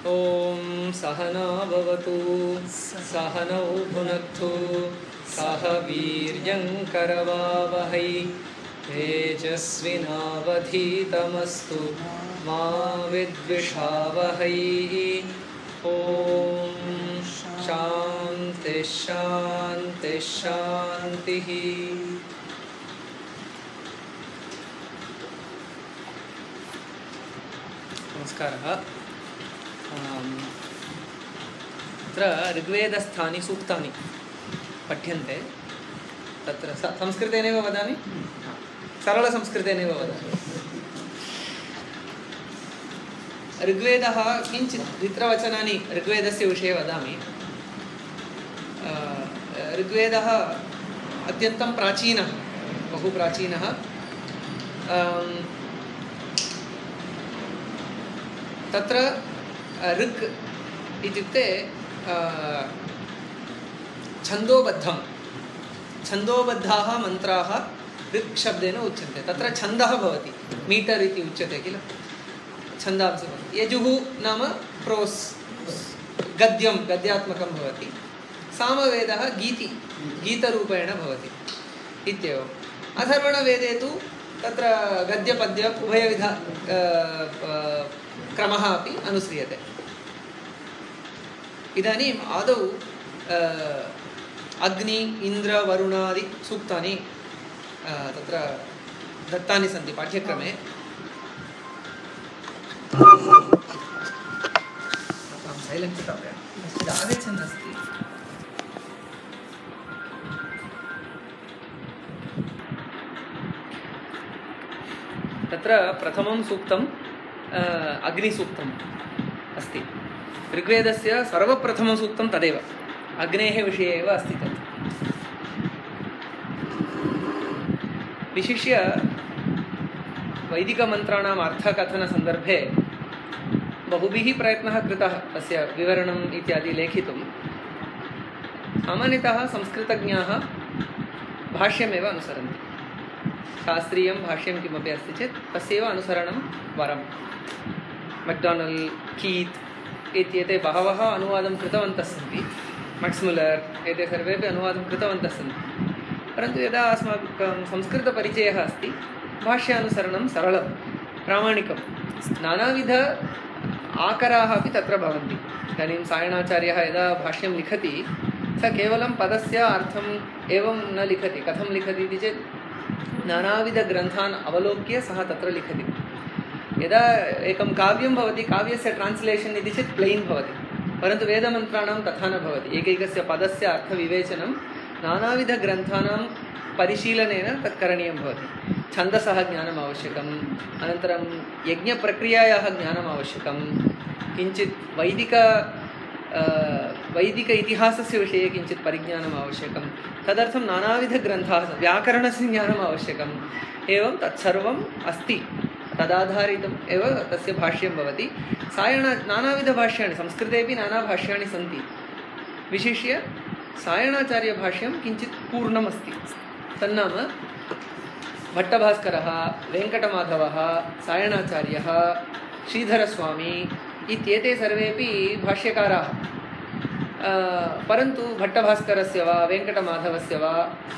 ओम सहना भवतु सहनौ भुनक्तु सह वीर्यं करवावहै तेजस्विनावधीतमस्तु मा विद्विषावहै। ओम शांति शांति शांतिः। नमस्कारः। अत्र ऋग्वेदस्थानि सूक्तानि पठ्यन्ते। तत्र संस्कृतेनैव वदामि, सरलसंस्कृतेनैव वदामि। ऋग्वेदः किञ्चित् द्वित्रवचनानि ऋग्वेदस्य विषये वदामि। ऋग्वेदः अत्यन्तं प्राचीनः, बहु प्राचीनः। तत्र ऋक् इत्युक्ते छन्दोबद्धाः मन्त्राः ऋक् शब्देन उच्यन्ते। तत्र छन्दः भवति, मीटर् इति उच्यते किल, छन्दांसि भवति। यजुः नाम प्रोस्, गद्यं गद्यात्मकं भवति। सामवेदः गीतरूपेण भवति इत्येवम्। अथर्वणवेदे तु तत्र गद्यपद्य उभयविध क्रमः अपि अनुस्रियते। इदानीम् आदौ अग्नि इन्द्र वरुणादि सूक्तानि तत्र दत्तानि सन्ति पाठ्यक्रमे। सैलेन्ट् आगच्छन् अस्ति। तत्र प्रथमं सूक्तं अग्निसूक्तम् अस्ति। ऋग्वेदस्य सर्वप्रथमं सूक्तं तदेव, अग्नेः विषये एव अस्ति तत्। विशिष्य वैदिकमन्त्राणाम् अर्थकथनसन्दर्भे बहुभिः प्रयत्नः कृतः तस्य विवरणम् इत्यादि लेखितुं। सामान्यतः संस्कृतज्ञाः भाष्यमेव अनुसरन्ति। शास्त्रीयं भाष्यं किमपि अस्ति चेत् तस्यैव अनुसरणं वरम्। मैक्डोनल्, कीत् इत्येते बहवः अनुवादं कृतवन्तः सन्ति। मैक्स् मुलर् एते सर्वेपि अनुवादं कृतवन्तः सन्ति। परन्तु यदा अस्माकं संस्कृतपरिचयः अस्ति, भाष्यानुसरणं सरलं प्रामाणिकं। नानाविध आकराः अपि तत्र भवन्ति। इदानीं सायणाचार्यः यदा भाष्यं लिखति, स केवलं पदस्य अर्थम् एवं न लिखति। कथं लिखति इति चेत् नानाविधग्रन्थान् अवलोक्य सः तत्र लिखति। यदा एकं काव्यं भवति, काव्यस्य ट्रान्स्लेशन् इति चेत् प्लेन् भवति। परन्तु वेदमन्त्राणां तथा न भवति। एकैकस्य पदस्य अर्थविवेचनं नानाविधग्रन्थानां परिशीलनेन तत् करणीयं भवति। छन्दसः ज्ञानम् आवश्यकम्, अनन्तरं यज्ञप्रक्रियायाः ज्ञानम् आवश्यकं, किञ्चित् वैदिक इतिहासस्य विषये किञ्चित् परिज्ञानम् आवश्यकं। तदर्थं नानाविधग्रन्थाः, व्याकरणस्य ज्ञानम् आवश्यकम्। एवं तत्सर्वम् अस्ति, तदाधारितम् एव तस्य भाष्यं भवति। नानाविधभाष्याणि, संस्कृतेपि नानाभाष्याणि सन्ति। विशिष्य सायणाचार्यभाष्यं किञ्चित् पूर्णमस्ति। तन्नाम भट्टभास्करः, वेङ्कटमाधवः, सायणाचार्यः, श्रीधरस्वामी इत्येते सर्वेपि भाष्यकाराः। परन्तु भट्टभास्करस्य वा वेङ्कटमाधवस्य वा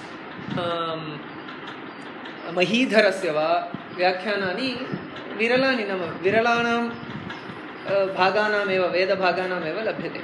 महीधरस्य वा व्याख्यानानि विरलानि, नाम विरलानां भागानामेव, वेदभागानामेव लभ्यते।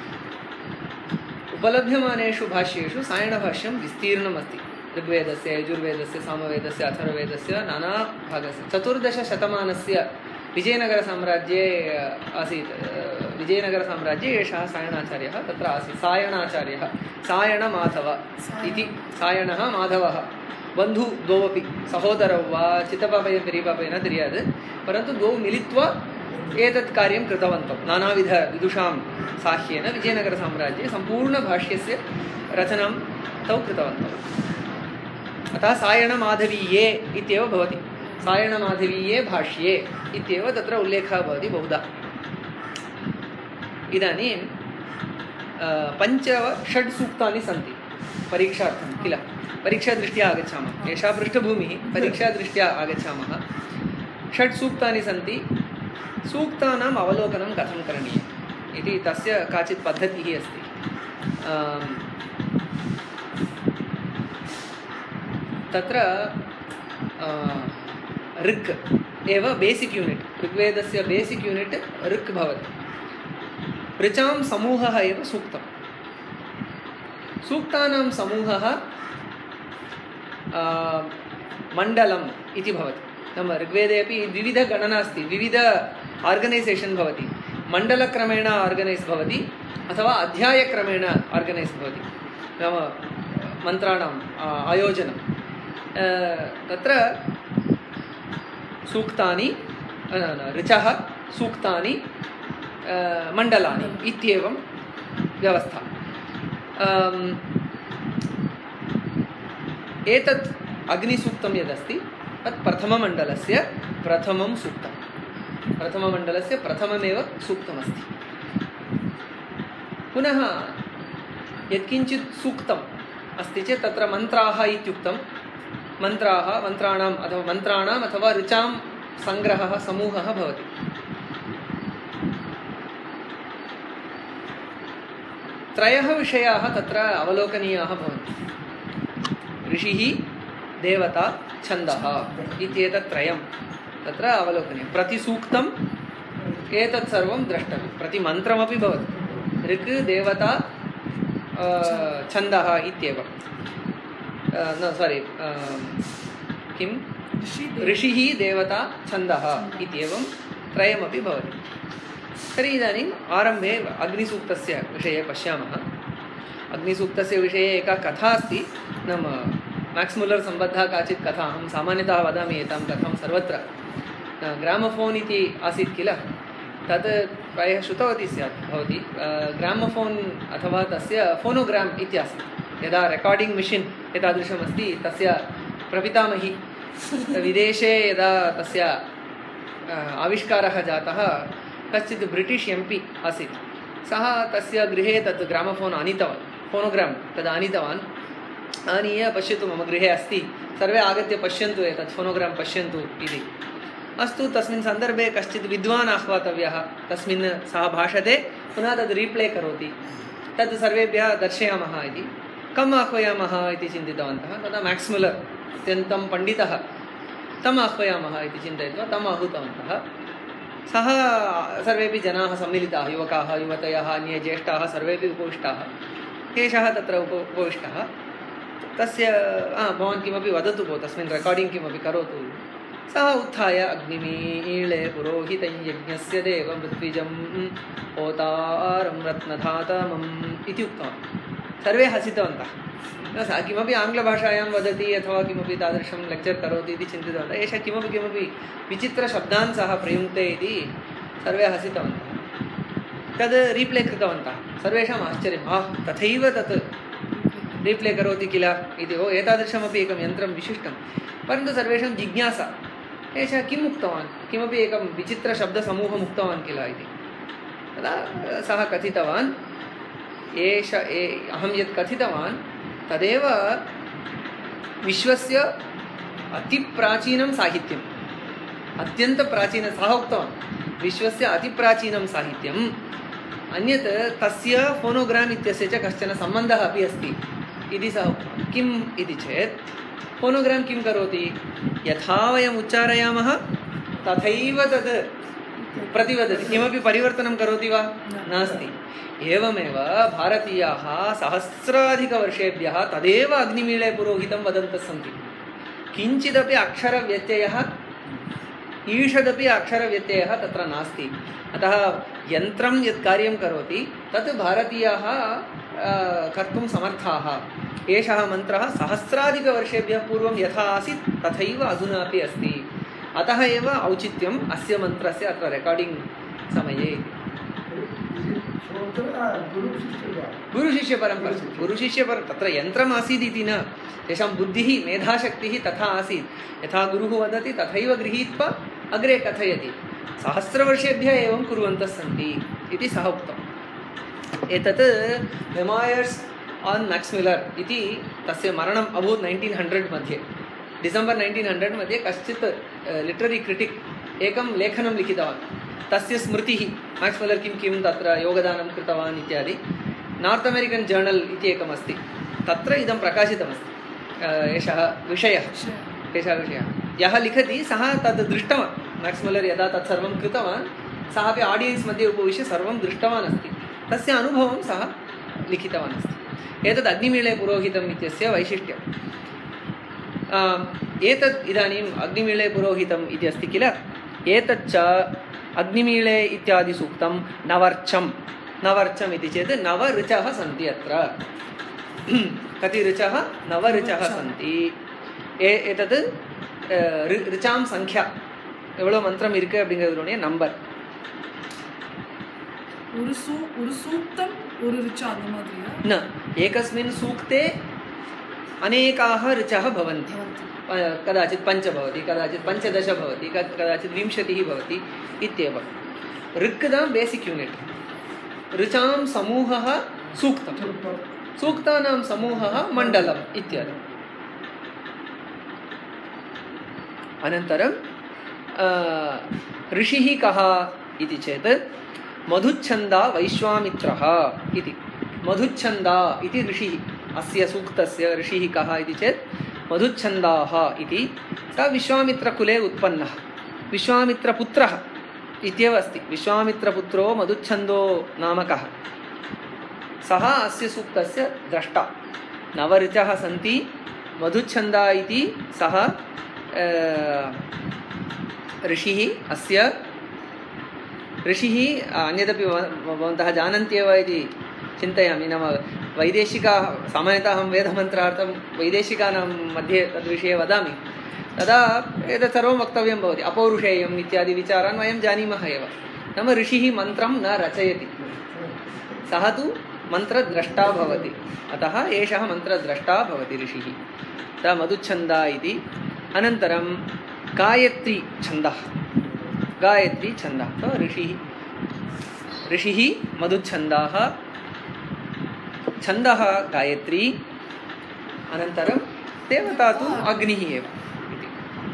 उपलभ्यमानेषु भाष्येषु सायणभाष्यं विस्तीर्णमस्ति। ऋग्वेदस्य, यजुर्वेदस्य, सामवेदस्य, अथर्ववेदस्य नानाभागस्य। 14 शतमानस्य विजयनगरसाम्राज्ये आसीत्। विजयनगरसाम्राज्ये एषः सायणाचार्यः तत्र आसीत्। सायणाचार्यः, सायणमाधव इति, सायणः माधवः बन्धु द्वौ अपि, सहोदरौ वा चित्तपापय पेरिपापय न तिर्याद्, परन्तु द्वौ मिलित्वा एतत् कार्यं कृतवन्तौ। नानाविधविदुषां साहाय्येन विजयनगरसाम्राज्ये सम्पूर्णभाष्यस्य रचनां तौ कृतवन्तौ। अतः सायणमाधवीये इत्येव भवति। सायणमाधवीये भाष्ये इत्येव तत्र उल्लेखः भवति बहुधा। इदानीं 5-6 सूक्तानि सन्ति परीक्षार्थं किल। परीक्षादृष्ट्या आगच्छामः। एषा पृष्ठभूमिः, परीक्षादृष्ट्या आगच्छामः। 6 सूक्तानि सन्ति। सूक्तानाम् अवलोकनं कथं करणीयम् इति तस्य काचित् पद्धतिः अस्ति। तत्र ऋक् एव बेसिक् यूनिट्, ऋग्वेदस्य बेसिक् यूनिट् ऋक् भवति। ऋचां समूहः एव सूक्तं। सूक्तानां समूहः मण्डलम् इति भवति। नाम ऋग्वेदे अपि विविधगणना अस्ति, विविध आर्गनैसेशन् भवति। मण्डलक्रमेण आर्गनैस् भवति अथवा अध्यायक्रमेण आर्गनैस् भवति, नाम मन्त्राणाम् आयोजनं। तत्र सूक्तानि ऋचः, सूक्तानि, मण्डलानि इत्येवं व्यवस्था। एतत् अग्निसूक्तं यदस्ति तत् प्रथममण्डलस्य प्रथमं सूक्तं, प्रथममण्डलस्य प्रथममेव सूक्तमस्ति। पुनः यत्किञ्चित् सूक्तम् अस्ति चेत् तत्र मन्त्राः इत्युक्तं। मन्त्राणाम् अथवा ऋचां सङ्ग्रहः, समूहः भवति। त्रयः विषयाः तत्र अवलोकनीयाः भवन्ति। ऋषिः, देवता, छन्दः इत्येतत् त्रयं तत्र अवलोकनीयं। प्रतिसूक्तम् एतत् सर्वं द्रष्टव्यं। प्रतिमन्त्रमपि भवति, ऋक्, देवता, छन्दः इत्येव। किं ऋषिः, देवता, छन्दः इत्येवं त्रयमपि भवति। तर्हि इदानीम् आरम्भे अग्निसूक्तस्य विषये पश्यामः। अग्निसूक्तस्य विषये एका कथा अस्ति, नाम मैक्स् मुल्लर् सम्बद्धा काचित् कथा। अहं सामान्यतः वदामि एतां कथां सर्वत्र। ग्रामोफोन् इति आसीत् किल, तत् प्रायः श्रुतवती स्यात् भवती। ग्रामोफोन् अथवा तस्य फोनोग्राम् इत्यासीत्। यदा रेकार्डिङ्ग् मिशिन् एतादृशमस्ति तस्य प्रपितामही विदेशे यदा तस्य आविष्कारः जातः, कश्चित् ब्रिटिश् MP आसीत्। सः तस्य गृहे तत् ग्रामोफोन् आनीतवान्, फोनोग्राम् तद् आनीतवान्। आनीय पश्यतु मम गृहे अस्ति, सर्वे आगत्य पश्यन्तु, एतत् फोनोग्राम् पश्यन्तु इति। अस्तु, तस्मिन् सन्दर्भे कश्चित् विद्वान् आह्वातव्यः, तस्मिन् सः भाषते, पुनः तद् रीप्ले करोति, तद् सर्वेभ्यः दर्शयामः इति। कम् आह्वयामः इति चिन्तितवन्तः। तदा मैक्स् मुल्लर् अत्यन्तं पण्डितः, तम् आह्वयामः इति चिन्तयित्वा तम् आहूतवन्तः। सः सर्वेपि जनाः सम्मिलिताः, युवकाः, युवतयः, अन्ये ज्येष्ठाः सर्वेपि उपविष्टाः। एषः तत्र उपविष्टः। तस्य भवान् किमपि वदतु भो, तस्मिन् रेकार्डिङ्ग् किमपि करोतु। सः उत्थाय अग्निमीळे पुरोहितं यज्ञस्य देवं ऋत्विजं होतारं रत्नधातमम् इति उक्तवान्। सर्वे हसितवन्तः। सः किमपि आङ्ग्लभाषायां वदति अथवा किमपि तादृशं लेक्चर् करोति इति चिन्तितवन्तः। एषः किमपि विचित्रशब्दान् सः प्रयुङ्क्ते इति सर्वे हसितवन्तः। तद् रीप्ले कृतवन्तः। सर्वेषाम् आश्चर्यं, तथैव तत् रीप्ले करोति किल इति। एतादृशमपि एकं यन्त्रं विशिष्टं। परन्तु सर्वेषां जिज्ञासा, एषः किम् उक्तवान्, किमपि एकं विचित्रशब्दसमूहम् उक्तवान् किल इति। तदा सः कथितवान्, अहं यत् कथितवान् तदेव विश्वस्य अतिप्राचीनं साहित्यम्, अत्यन्तप्राचीनं। सः उक्तवान् विश्वस्य अतिप्राचीनं साहित्यम्, अन्यत् तस्य फोनोग्राम् इत्यस्य च कश्चन सम्बन्धः अपि अस्ति इति सः उक्तवान्। किम् इति चेत्, फोनोग्राम् किं करोति, यथा वयम् उच्चारयामः तथैव तद् प्रतिवदति, किमपि परिवर्तनं करोति वा, नास्ति। एवमेव भारतीयाः सहस्राधिकवर्षेभ्यः तदेव अग्निमीळे पुरोहितं वदन्तः सन्ति। किञ्चिदपि अक्षरव्यत्ययः, ईषदपि अक्षरव्यत्ययः तत्र नास्ति। अतः यन्त्रं यत् कार्यं करोति तत् भारतीयाः कर्तुं समर्थाः। एषः मन्त्रः सहस्राधिकवर्षेभ्यः पूर्वं यथा आसीत् तथैव अधुना अपि अस्ति। अतः एव औचित्यम् अस्य मन्त्रस्य अत्र रेकार्डिङ्ग् समये। गुरुशिष्यपरम्परा तत्र यन्त्रम् आसीत् इति न, तेषां बुद्धिः, मेधाशक्तिः तथा आसीत्। यथा गुरुः वदति तथैव गृहीत्वा अग्रे कथयति। सहस्रवर्षेभ्यः एवं कुर्वन्तः सन्ति इति सः उक्तम्। एतत् मेमोयर्स् आन् मैक्स् मुल्लर् इति, तस्य मरणम् अभूत् 1900 मध्ये, डिसेम्बर् 1900 मध्ये। कश्चित् लिटररी क्रिटिक् एकं लेखनं लिखितवान्, तस्य स्मृतिः मैक्स् मुल्लर् किं किं तत्र योगदानं कृतवान् इत्यादि नार्त् अमेरिकन् जर्नल् इति एकमस्ति तत्र इदं प्रकाशितमस्ति एषः विषयः यः लिखति सः तद् दृष्टवान् मैक्स् मुल्लर् यदा तत्सर्वं कृतवान् सः अपि आडियन्स् मध्ये उपविश्य सर्वं दृष्टवान् अस्ति तस्य अनुभवं सः लिखितवान् अस्ति एतद् अग्निमीळे पुरोहितम् इत्यस्य वैशिष्ट्यम् एतद् इदानीम् अग्निमीळे पुरोहितम् इति अस्ति किल एतच्च अग्निमीळे इत्यादि सूक्तं नवर्चम् इति चेत् 9 ऋचः सन्ति अत्र कति ऋचः 9 ऋचः सन्ति एतद् ऋचां संख्या எவ்வளவு மந்திரம் இருக்கு அப்படிங்கிறதுடைய நம்பர் ஒரு சூக்தம் ஒரு ऋचा அந்த மாதிரியா न एकस्मिन् सूक्ते अनेकाः ऋचः भवन्ति कदाचित् 5 भवति कदाचित् 15 भवति कदाचित् 20 भवति इत्येव ऋक्दा बेसिक् यूनिट् ऋचां समूहः सूक्तं सूक्तानां समूहः मण्डलम् इत्यादि अनन्तरं ऋषिः कः इति चेत् मधुच्छन्दा वैश्वामित्रः इति मधुच्छन्दा इति ऋषिः अस्य सूक्तस्य ऋषिः कः इति चेत् मधुच्छन्दाः इति सः विश्वामित्रकुले उत्पन्नः विश्वामित्रपुत्रः इत्येव अस्ति विश्वामित्रपुत्रो मधुच्छन्दो नामकः सः अस्य सूक्तस्य द्रष्टा 9 ऋचः सन्ति मधुच्छन्दा इति सः ऋषिः अस्य ऋषिः अन्यदपि भवन्तः जानन्त्येव इति चिन्तयामि नाम वैदेशिकाः सामान्यतः अहं वेदमन्त्रार्थं वैदेशिकानां मध्ये तद्विषये वदामि तदा एतत् सर्वं वक्तव्यं भवति अपौरुषेयम् इत्यादि विचारान् वयं जानीमः एव नाम ऋषिः मन्त्रं न रचयति सः तु मन्त्रद्रष्टा भवति अतः एषः मन्त्रद्रष्टा भवति ऋषिः तदा मधुच्छन्दा इति अनन्तरं गायत्री छन्दः तो ऋषिः मधुच्छन्दाः छन्दः गायत्री अनन्तरं देवता तु अग्निः एव इति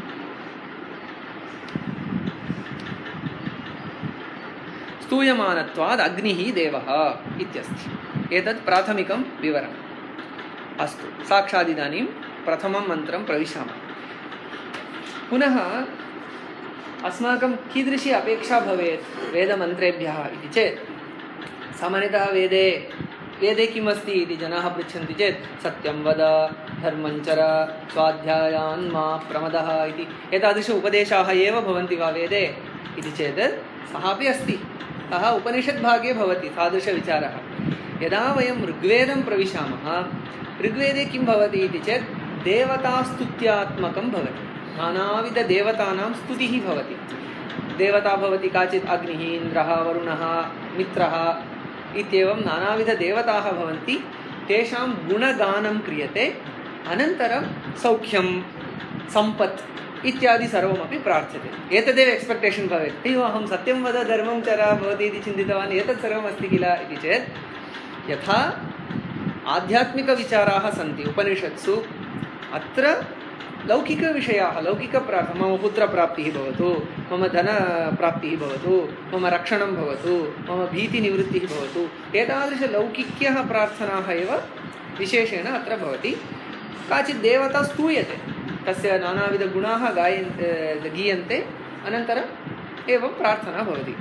स्तूयमानत्वाद् अग्निः देवः इत्यस्ति एतत् प्राथमिकं विवरणम् अस्तु साक्षात् इदानीं प्रथमं मन्त्रं प्रविशामः पुनः अस्माकं कीदृशी अपेक्षा भवेत् वेदमन्त्रेभ्यः इति चेत् सामान्यतः वेदे किम् अस्ति इति जनाः पृच्छन्ति चेत् सत्यं वद धर्मं चर स्वाध्यायान् मा प्रमदः इति एतादृश उपदेशाः एव भवन्ति वा वेदे इति चेत् सः अपि अस्ति सः उपनिषद्भागे भवति तादृशविचारः यदा वयं ऋग्वेदं प्रविशामः ऋग्वेदे किं भवति इति चेत् देवतास्तुत्यात्मकं भवति नानाविधदेवतानां स्तुतिः भवति देवता भवति काचित् अग्निः इन्द्रः वरुणः मित्रः इत्येवं नानाविधदेवताः भवन्ति तेषां गुणगानं क्रियते अनन्तरं सौख्यं सम्पत् इत्यादि सर्वमपि प्रार्थ्यते एतदेव एक्स्पेक्टेशन् भवेत् अय्यो अहं सत्यं वद धर्मं चर भवति इति चिन्तितवान् एतत् सर्वम् अस्ति किल इति चेत् यथा आध्यात्मिकविचाराः सन्ति उपनिषत्सु अत्र लौकिकविषयाः लौकिकप्रार्थना मम पुत्रप्राप्तिः भवतु मम धनप्राप्तिः भवतु मम रक्षणं भवतु मम भीतिनिवृत्तिः भवतु एतादृशलौकिक्यः प्रार्थनाः एव विशेषेण अत्र भवति काचित् देवता स्तूयते तस्य नानाविधगुणाः गीयन्ते अनन्तरम् एवं प्रार्थना भवति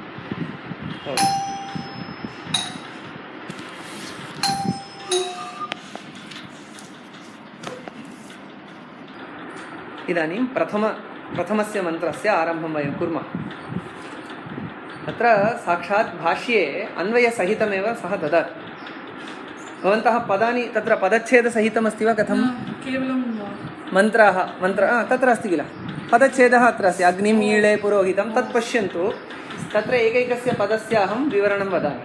इदानीं प्रथमस्य मन्त्रस्य आरम्भं वयं कुर्मः तत्र साक्षात् भाष्ये अन्वयसहितमेव सः ददाति भवन्तः पदानि तत्र पदच्छेदसहितमस्ति वा कथं केवलं मन्त्र तत्र अस्ति किल पदच्छेदः अत्र अस्ति अग्निं ईळे पुरोहितं तत् पश्यन्तु तत्र एकैकस्य पदस्य अहं विवरणं वदामि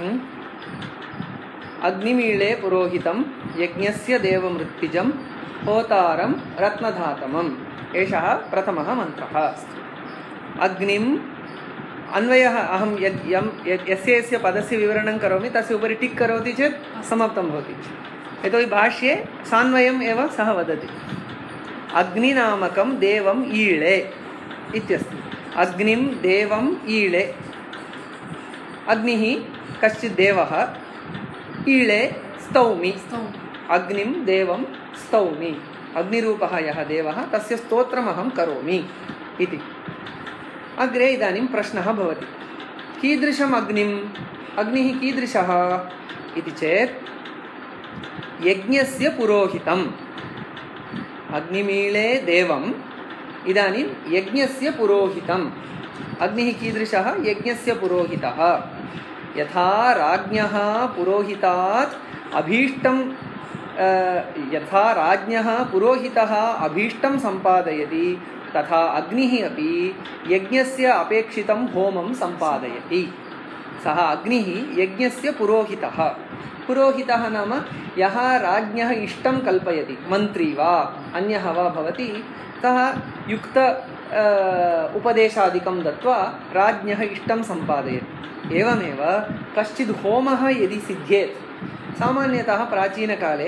अग्निमीळे पुरोहितं यज्ञस्य देवमृत्तिजं होतारं रत्नधातमम् एषः प्रथमः मन्त्रः अग्निम् अन्वयः अहं यस्य पदस्य विवरणं करोमि तस्य उपरि टिक् करोति चेत् समाप्तं भवति यतोहि भाष्ये सान्वयम् एव सः वदति अग्निनामकं देवम् ईळे इत्यस्ति अग्निं देवम् ईळे अग्निः कश्चित् देवः ईळे स्तौमि अग्निं देवं स्तौमि अग्निरूपः यः देवः तस्य स्तोत्रमहं करोमि इति। अग्रे इदानीं प्रश्नः भवति कीदृशम् अग्निः कीदृशः इति चेत् यज्ञस्य पुरोहितम् अग्निमीळे देवम् इदानीं यज्ञस्य पुरोहितम् अग्निः कीदृशः यज्ञस्य पुरोहितः यथा राज्ञः पुरोहितात् अभीष्टं यथा राज्ञः पुरोहितः अभीष्टं सम्पादयति तथा अग्निः अपि यज्ञस्य अपेक्षितं होमं सम्पादयति। सः अग्निः यज्ञस्य पुरोहितः नाम यः राज्ञः इष्टं कल्पयति मन्त्री वा अन्यः वा भवति सः युक्त उपदेशादिकं दत्वा राज्ञः इष्टं सम्पादयति। एवमेव कश्चित् होमः यदि सिद्ध्येत् सामान्यतः प्राचीनकाले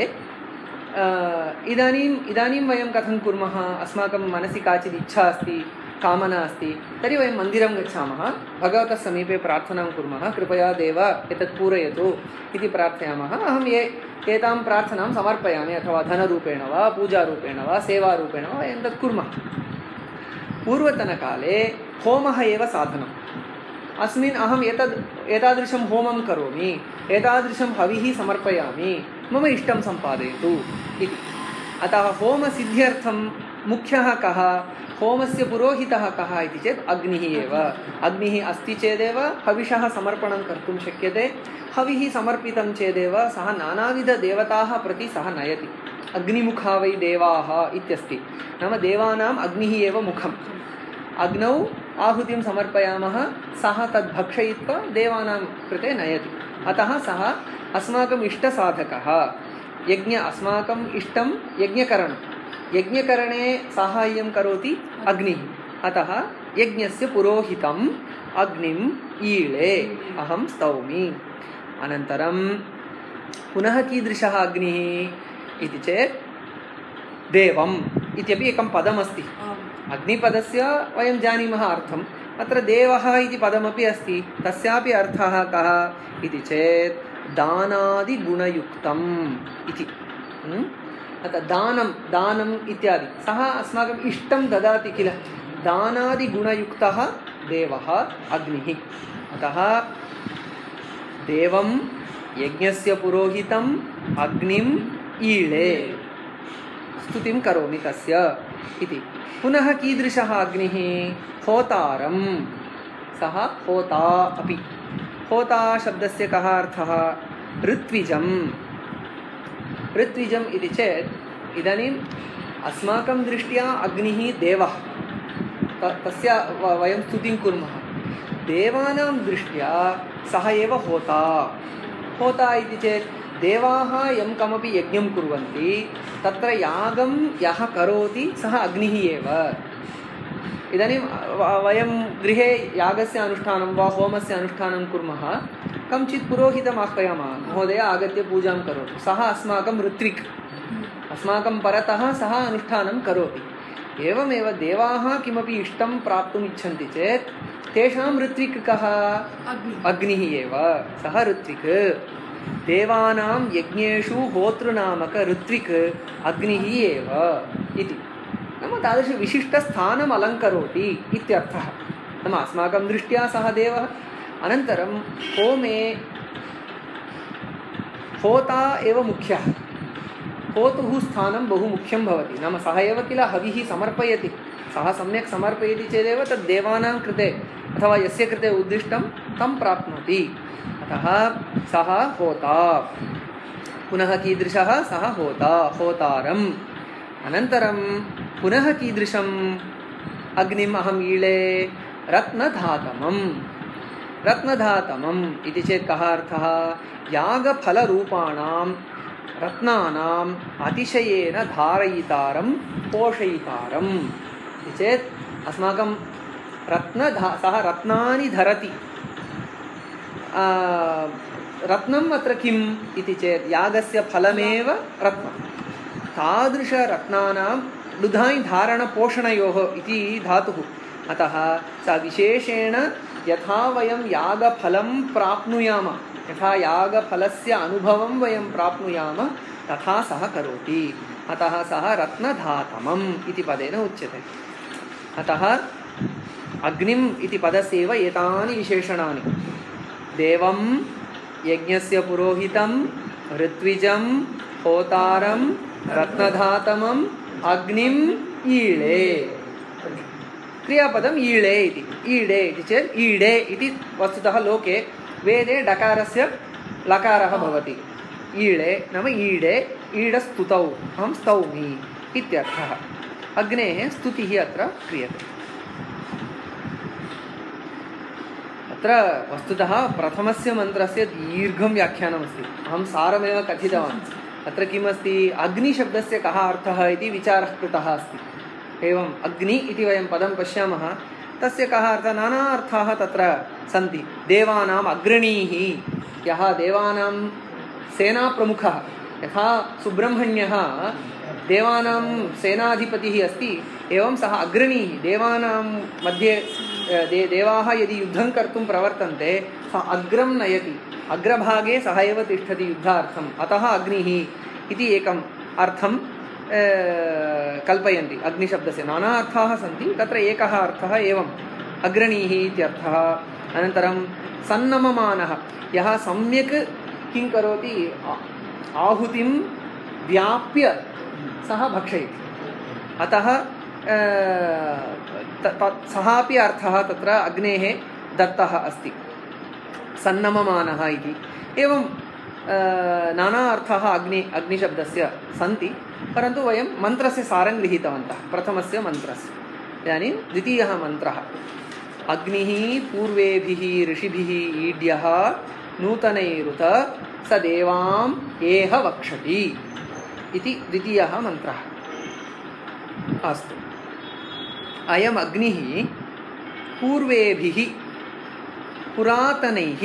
इदानीं वयं कथं कुर्मः अस्माकं मनसि काचित् इच्छा अस्ति कामना अस्ति तर्हि वयं मन्दिरं गच्छामः भगवतः समीपे प्रार्थनां कुर्मः कृपया देव एतत् पूरयतु इति प्रार्थयामः। अहम् एतां प्रार्थनां समर्पयामि अथवा धनरूपेण वा पूजारूपेण वा सेवारूपेण वा वयं तत् कुर्मः। पूर्वतनकाले होमः एव साधनम् अस्मिन् अहम् एतादृशं होमं करोमि एतादृशं हविः समर्पयामि मम इष्टं सम्पादयतु इति। अतः होमसिद्ध्यर्थं मुख्यः कः होमस्य पुरोहितः कः इति चेत् अग्निः एव। अग्निः अस्ति चेदेव हविषः समर्पणं कर्तुं शक्यते। हविः समर्पितं चेदेव सः नानाविधदेवताः प्रति सः नयति। अग्निमुखा वै देवाः इत्यस्ति नाम देवानाम् अग्निः एव मुखम्। अग्नौ आहुतिं समर्पयामः सः तद् भक्षयित्वा देवानां कृते नयति। अतः सः अस्माकम् इष्टसाधकः अस्माकम् इष्टं यज्ञकरणे साहाय्यं करोति अग्निः। अतः यज्ञस्य पुरोहितम् अग्निम् ईळे अहं स्तौमि। अनन्तरं पुनः कीदृशः अग्निः इति चेत् देवम् इत्यपि एकं पदमस्ति। अग्निपदस्य वयं जानीमः अर्थम्। अत्र देवः इति पदमपि अस्ति तस्यापि अर्थः कः इति चेत् दानादिगुणयुक्तम् इति। अतः दानम् इत्यादि सः अस्माकम् इष्टं ददाति किल दानादिगुणयुक्तः देवः अग्निः। अतः देवं यज्ञस्य पुरोहितम् अग्निम् ईळे स्तुतिं करोमि तस्य इति। पुनः कीदृशः अग्निः होतारं सः होता अपि। होता शब्दस्य कः अर्थः ऋत्विजम् इति चेत् इदानीम् अस्माकं दृष्ट्या अग्निः देवः तस्य वयं स्तुतिं कुर्मः। देवानां दृष्ट्या सः एव होता इति चेत् देवाः यं कमपि यज्ञं कुर्वन्ति तत्र यागं यः करोति सः अग्निः एव। इदानीं वयं गृहे यागस्य अनुष्ठानं वा होमस्य अनुष्ठानं कुर्मः कञ्चित् पुरोहितम् आह्वयामः महोदय आगत्य पूजां करोतु सः अस्माकं ऋत्विक् अस्माकं परतः सः अनुष्ठानं करोति। एवमेव देवाः किमपि इष्टं प्राप्तुम् इच्छन्ति चेत् तेषां ऋत्विक् कः अग्निः एव सः ऋत्विक्। देवानां यज्ञेषु होतृनामक ऋत्विक् अग्निः एव इति नाम तादृशविशिष्टस्थानम् अलङ्करोति इत्यर्थः। नाम अस्माकं दृष्ट्या सः देवः। अनन्तरं होमे होता एव मुख्यः। होतुः स्थानं बहु मुख्यं भवति नाम सः एव किल हविः समर्पयति। सः सम्यक् समर्पयति चेदेव तद् देवानां कृते अथवा यस्य कृते उद्दिष्टं तं प्राप्नोति। अतः सः होता। पुनः कीदृशः सः होतारम्। अनन्तरं पुनः कीदृशम् अग्निम् अहम् ईळे रत्नधातमम् इति चेत् कः अर्थः यागफलरूपाणां रत्नानाम् अतिशयेन धारयितारं पोषयितारम् इति चेत् अस्माकं सः रत्नानि धरति। रत्नम् अत्र किम् इति चेत् यागस्य फलमेव रत्नं। तादृशरत्नानां लुधायि धारणपोषणयोः इति धातुः। अतः सा विशेषेण यथा वयं यागफलं प्राप्नुयाम, यथा यागफलस्य अनुभवं वयं प्राप्नुयाम तथा सः करोति। अतः सः रत्नधातमम् इति पदेन उच्यते। अतः अग्निम् इति पदस्यैव एतानि विशेषणानि: देवं, यज्ञस्य पुरोहितं, ऋत्विजं, होतारं, रत्नधातमम्, अग्निम्, ईळे। क्रियापदम् ईळे इति। ईळे इति चेत् ईडे इति वस्तुतः लोके वेदे डकारस्य लकारः भवति। ईळे नाम ईडे, ईडस्तुतौ, अहं स्तौमि इत्यर्थः। अग्नेः स्तुतिः अत्र क्रियते। अत्र वस्तुतः प्रथमस्य मन्त्रस्य दीर्घं व्याख्यानमस्ति। अहं सारमेव कथितवान्। अत्र किमस्ति, अग्निशब्दस्य कः अर्थः इति विचारः कृतः अस्ति। एवम् अग्नि इति वयं पदं पश्यामः, तस्य कः अर्थः, नाना अर्थाः तत्र सन्ति। देवानाम् अग्रणीः, यः देवानां सेनाप्रमुखः, यथा सुब्रह्मण्यः देवानां सेनाधिपतिः अस्ति, एवं सः अग्रणीः। देवानां मध्ये देवाः यदि युद्धं कर्तुं प्रवर्तन्ते सः अग्रं नयति, अग्रभागे सः एव तिष्ठति युद्धार्थम्। अतः अग्निः इति एकम् अर्थं कल्पयन्ति। अग्निशब्दस्य नाना अर्थाः सन्ति, तत्र एकः अर्थः एवम् अग्रणीः इत्यर्थः। अनन्तरं सन्नममानः, यः सम्यक् किं करोति, आहुतिं व्याप्य सः भक्षयति। अतः सः अपि अर्थः तत्र अग्नेः दत्तः अस्ति, सन्नममानः इति। एवं नाना अर्थाः अग्निशब्दस्य सन्ति, परन्तु वयं मन्त्रस्य सारं गृहीतवन्तः प्रथमस्य मन्त्रस्य। इदानीं द्वितीयः मन्त्रः। अग्निः पूर्वेभिः ऋषिभिः ईड्यः नूतनैरुत स देवाम् एह वक्षति इति द्वितीयः मन्त्रः। अस्तु, अयम् अग्निः पूर्वेभिः पुरातनैः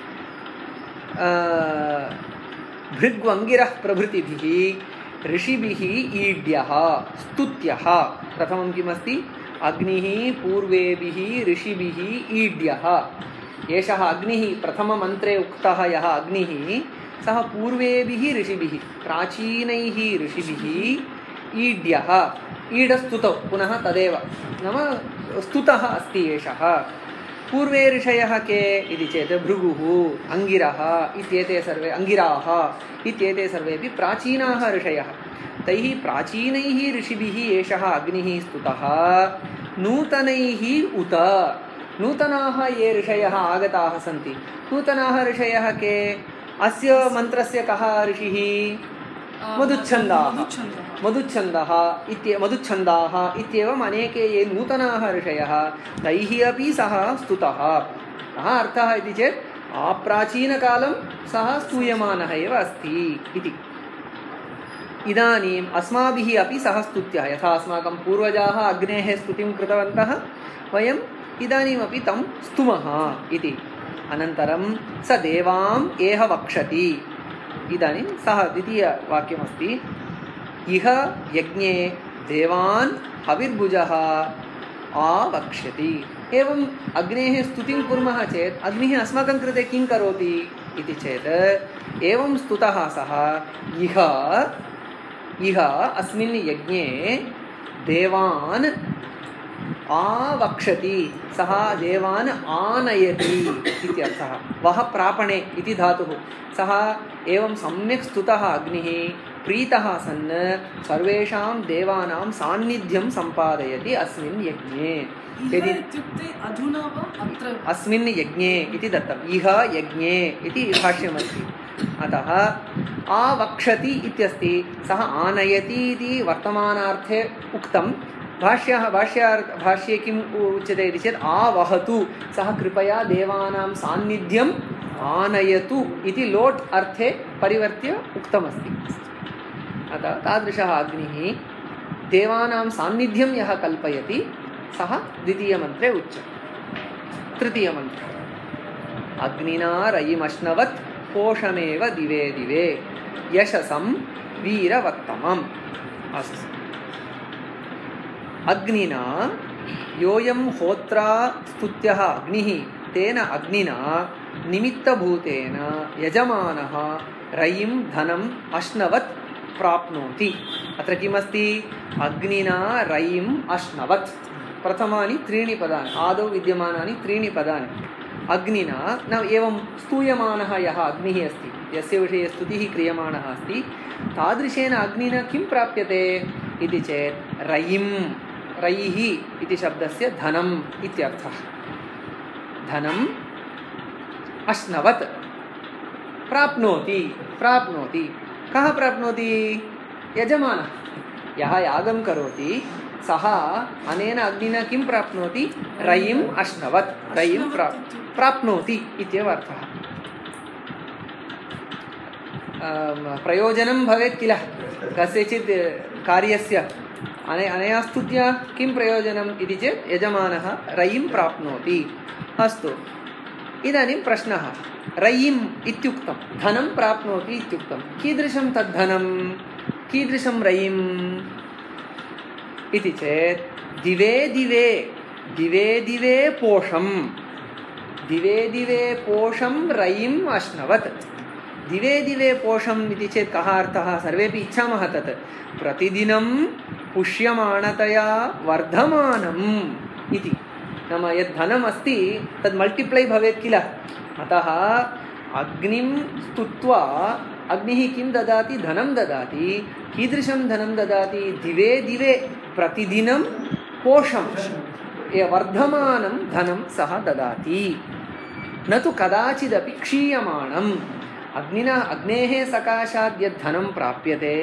भृग्वङ्गिरः प्रभृतिभिः ऋषिभिः ईड्यः स्तुत्यः। प्रथमं किमस्ति, अग्निः पूर्वेभिः ऋषिभिः ईड्यः। एषः अग्निः प्रथममन्त्रे उक्तः यः अग्निः, सः पूर्वेभिः ऋषिभिः, प्राचीनैः ऋषिभिः ईड्यः, ईडस्तुतौ, पुनः तदेव नाम स्तुतः अस्ति एषः। पूर्वे ऋषयः के इति चेत् भृगुः, अङ्गिरः इत्येते सर्वे, अङ्गिराः इत्येते सर्वेपि प्राचीनाः ऋषयः। तैः प्राचीनैः ऋषिभिः एषः अग्निः स्तुतः। नूतनैः उत, नूतनाः ये ऋषयः आगताः सन्ति, नूतनाः ऋषयः के, अस्य मन्त्रस्य कः ऋषिः, मधुच्छन्दाः, मधुच्छन्दाः इत्येवम् अनेके ये नूतनाः ऋषयः, तैः अपि सः स्तुतः। कः अर्थः इति चेत् आप्राचीनकालं सः स्तूयमानः एव अस्ति इति। इदानीम् अस्माभिः अपि सः स्तुत्यः। यथा अस्माकं पूर्वजाः अग्नेः स्तुतिं कृतवन्तः, वयम् इदानीमपि तं स्तुमः इति। अनन्तरं स देवाम् एह वक्षति। इदानीं सः द्वितीयवाक्यमस्ति, इह यज्ञे देवान् हविर्भुजः आवक्ष्यति। एवं अग्नेः स्तुतिं कुर्मः चेत् अग्निः अस्माकं कृते किं करोति इति चेत्, एवं स्तुतः सः इह अस्मिन् यज्ञे देवान् आवक्षति, सः देवान् आनयति इत्यर्थः। वः प्रापणे इति धातुः। सः एवं सम्यक् स्तुतः अग्निः प्रीतः सन् सर्वेषां देवानां सान्निध्यं सम्पादयति अस्मिन् यज्ञे। यदि अधुना वा अत्र अस्मिन् यज्ञे इति दत्तम्, इह यज्ञे इति भाष्यमस्ति। अतः आवक्षति इत्यस्ति, सः आनयति इति वर्तमानार्थे उक्तं। भाष्ये किम् उच्यते इति चेत् आवहतु, सः कृपया देवानां सान्निध्यम् आनयतु इति लोट् अर्थे परिवर्त्य उक्तमस्ति। अतः तादृशः अग्निः देवानां सान्निध्यं यः कल्पयति सः द्वितीयमन्त्रे उच्यते। तृतीयमन्त्रः, अग्निना रयिमश्नवत् कोशमेव दिवे दिवे यशसं वीरवत्तमम्। अस्तु, अग्निना योऽयं होत्रा स्तुत्यः अग्निः तेन अग्निना निमित्तभूतेन यजमानः रयिं धनम् अश्नवत् प्राप्नोति। अत्र किमस्ति? अग्निना रयिम् अश्नवत्। प्रथमानि त्रीणि पदानि, आदौ विद्यमानानि त्रीणि पदानि। अग्निना न एवं स्तूयमानः यः अग्निः अस्ति, यस्य विषये स्तुतिः क्रियमाणः अस्ति, तादृशेन अग्निना किं प्राप्यते इति चेत् रयिं, रयिः इति शब्दस्य धनम् इत्यर्थः। धनम् अश्नवत् प्राप्नोति। प्राप्नोति कः प्राप्नोति? यजमानः। यः यागं करोति सः अनेन अग्निना किं प्राप्नोति? रयिम् अश्नवत्, रयिं प्राप्नोति इत्येव अर्थः। प्रयोजनं भवेत् किल कस्यचित् कार्यस्य अनया स्तुत्या किं प्रयोजनम् इति चेत् यजमानः रयिं प्राप्नोति। अस्तु, इदानीं प्रश्नः, रयिम् इत्युक्तं धनं प्राप्नोति इत्युक्तं, कीदृशं तद्धनं, कीदृशं रयिम् इति चेत् दिवे दिवे दिवे दिवे पोषं, दिवे दिवे पोषं रयिम् अश्नवत्। दिवे दिवे पोषम् इति चेत् कः अर्थः? सर्वेपि इच्छामः तत्। प्रतिदिनं पुष्यमाणतया वर्धमानम् इति। नाम यद् धनम् अस्ति तद् मल्टिप्लै भवेत् किल। अतः अग्निं स्तुत्वा अग्निः किं ददाति? धनं ददाति। कीदृशं धनं ददाति? दिवे दिवे प्रतिदिनं पोषं वर्धमानं धनं सः ददाति, न तु कदाचिदपि क्षीयमाणम्। अग्निना अग्नेः सकाशात् यद् धनं प्राप्यते,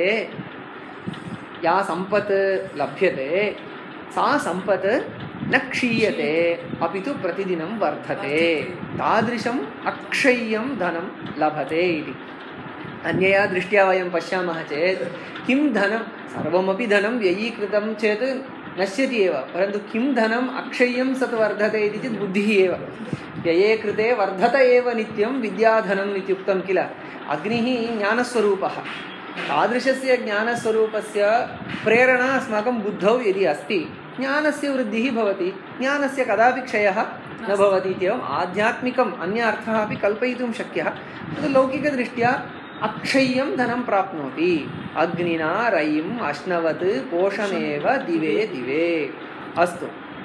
या सम्पत् लभ्यते, सा सम्पत् न क्षीयते, अपि तु प्रतिदिनं वर्धते। तादृशम् अक्षय्यं धनं लभते इति। अन्यया दृष्ट्या वयं पश्यामः चेत् किं धनं, सर्वमपि धनं व्ययीकृतं चेत् नश्यति एव, परन्तु किं धनम् अक्षय्यं सत् वर्धते इति चेत् बुद्धिः एव। व्यये कृते वर्धत एव नित्यं विद्याधनम् इत्युक्तं किल। अग्निः ज्ञानस्वरूपः। तादृशस्य ज्ञानस्वरूपस्य प्रेरणा अस्माकं बुद्धौ यदि अस्ति, ज्ञानस्य वृद्धिः भवति, ज्ञानस्य कदापि क्षयः न भवति इत्येवम् आध्यात्मिकम् अन्य अर्थः अपि कल्पयितुं शक्यः। लौकिकदृष्ट्या अक्षय्यं धनं प्राप्नोति। अग्निना रयिम् अश्नवत् पोषमेव दिवे दिवे। अस्तु,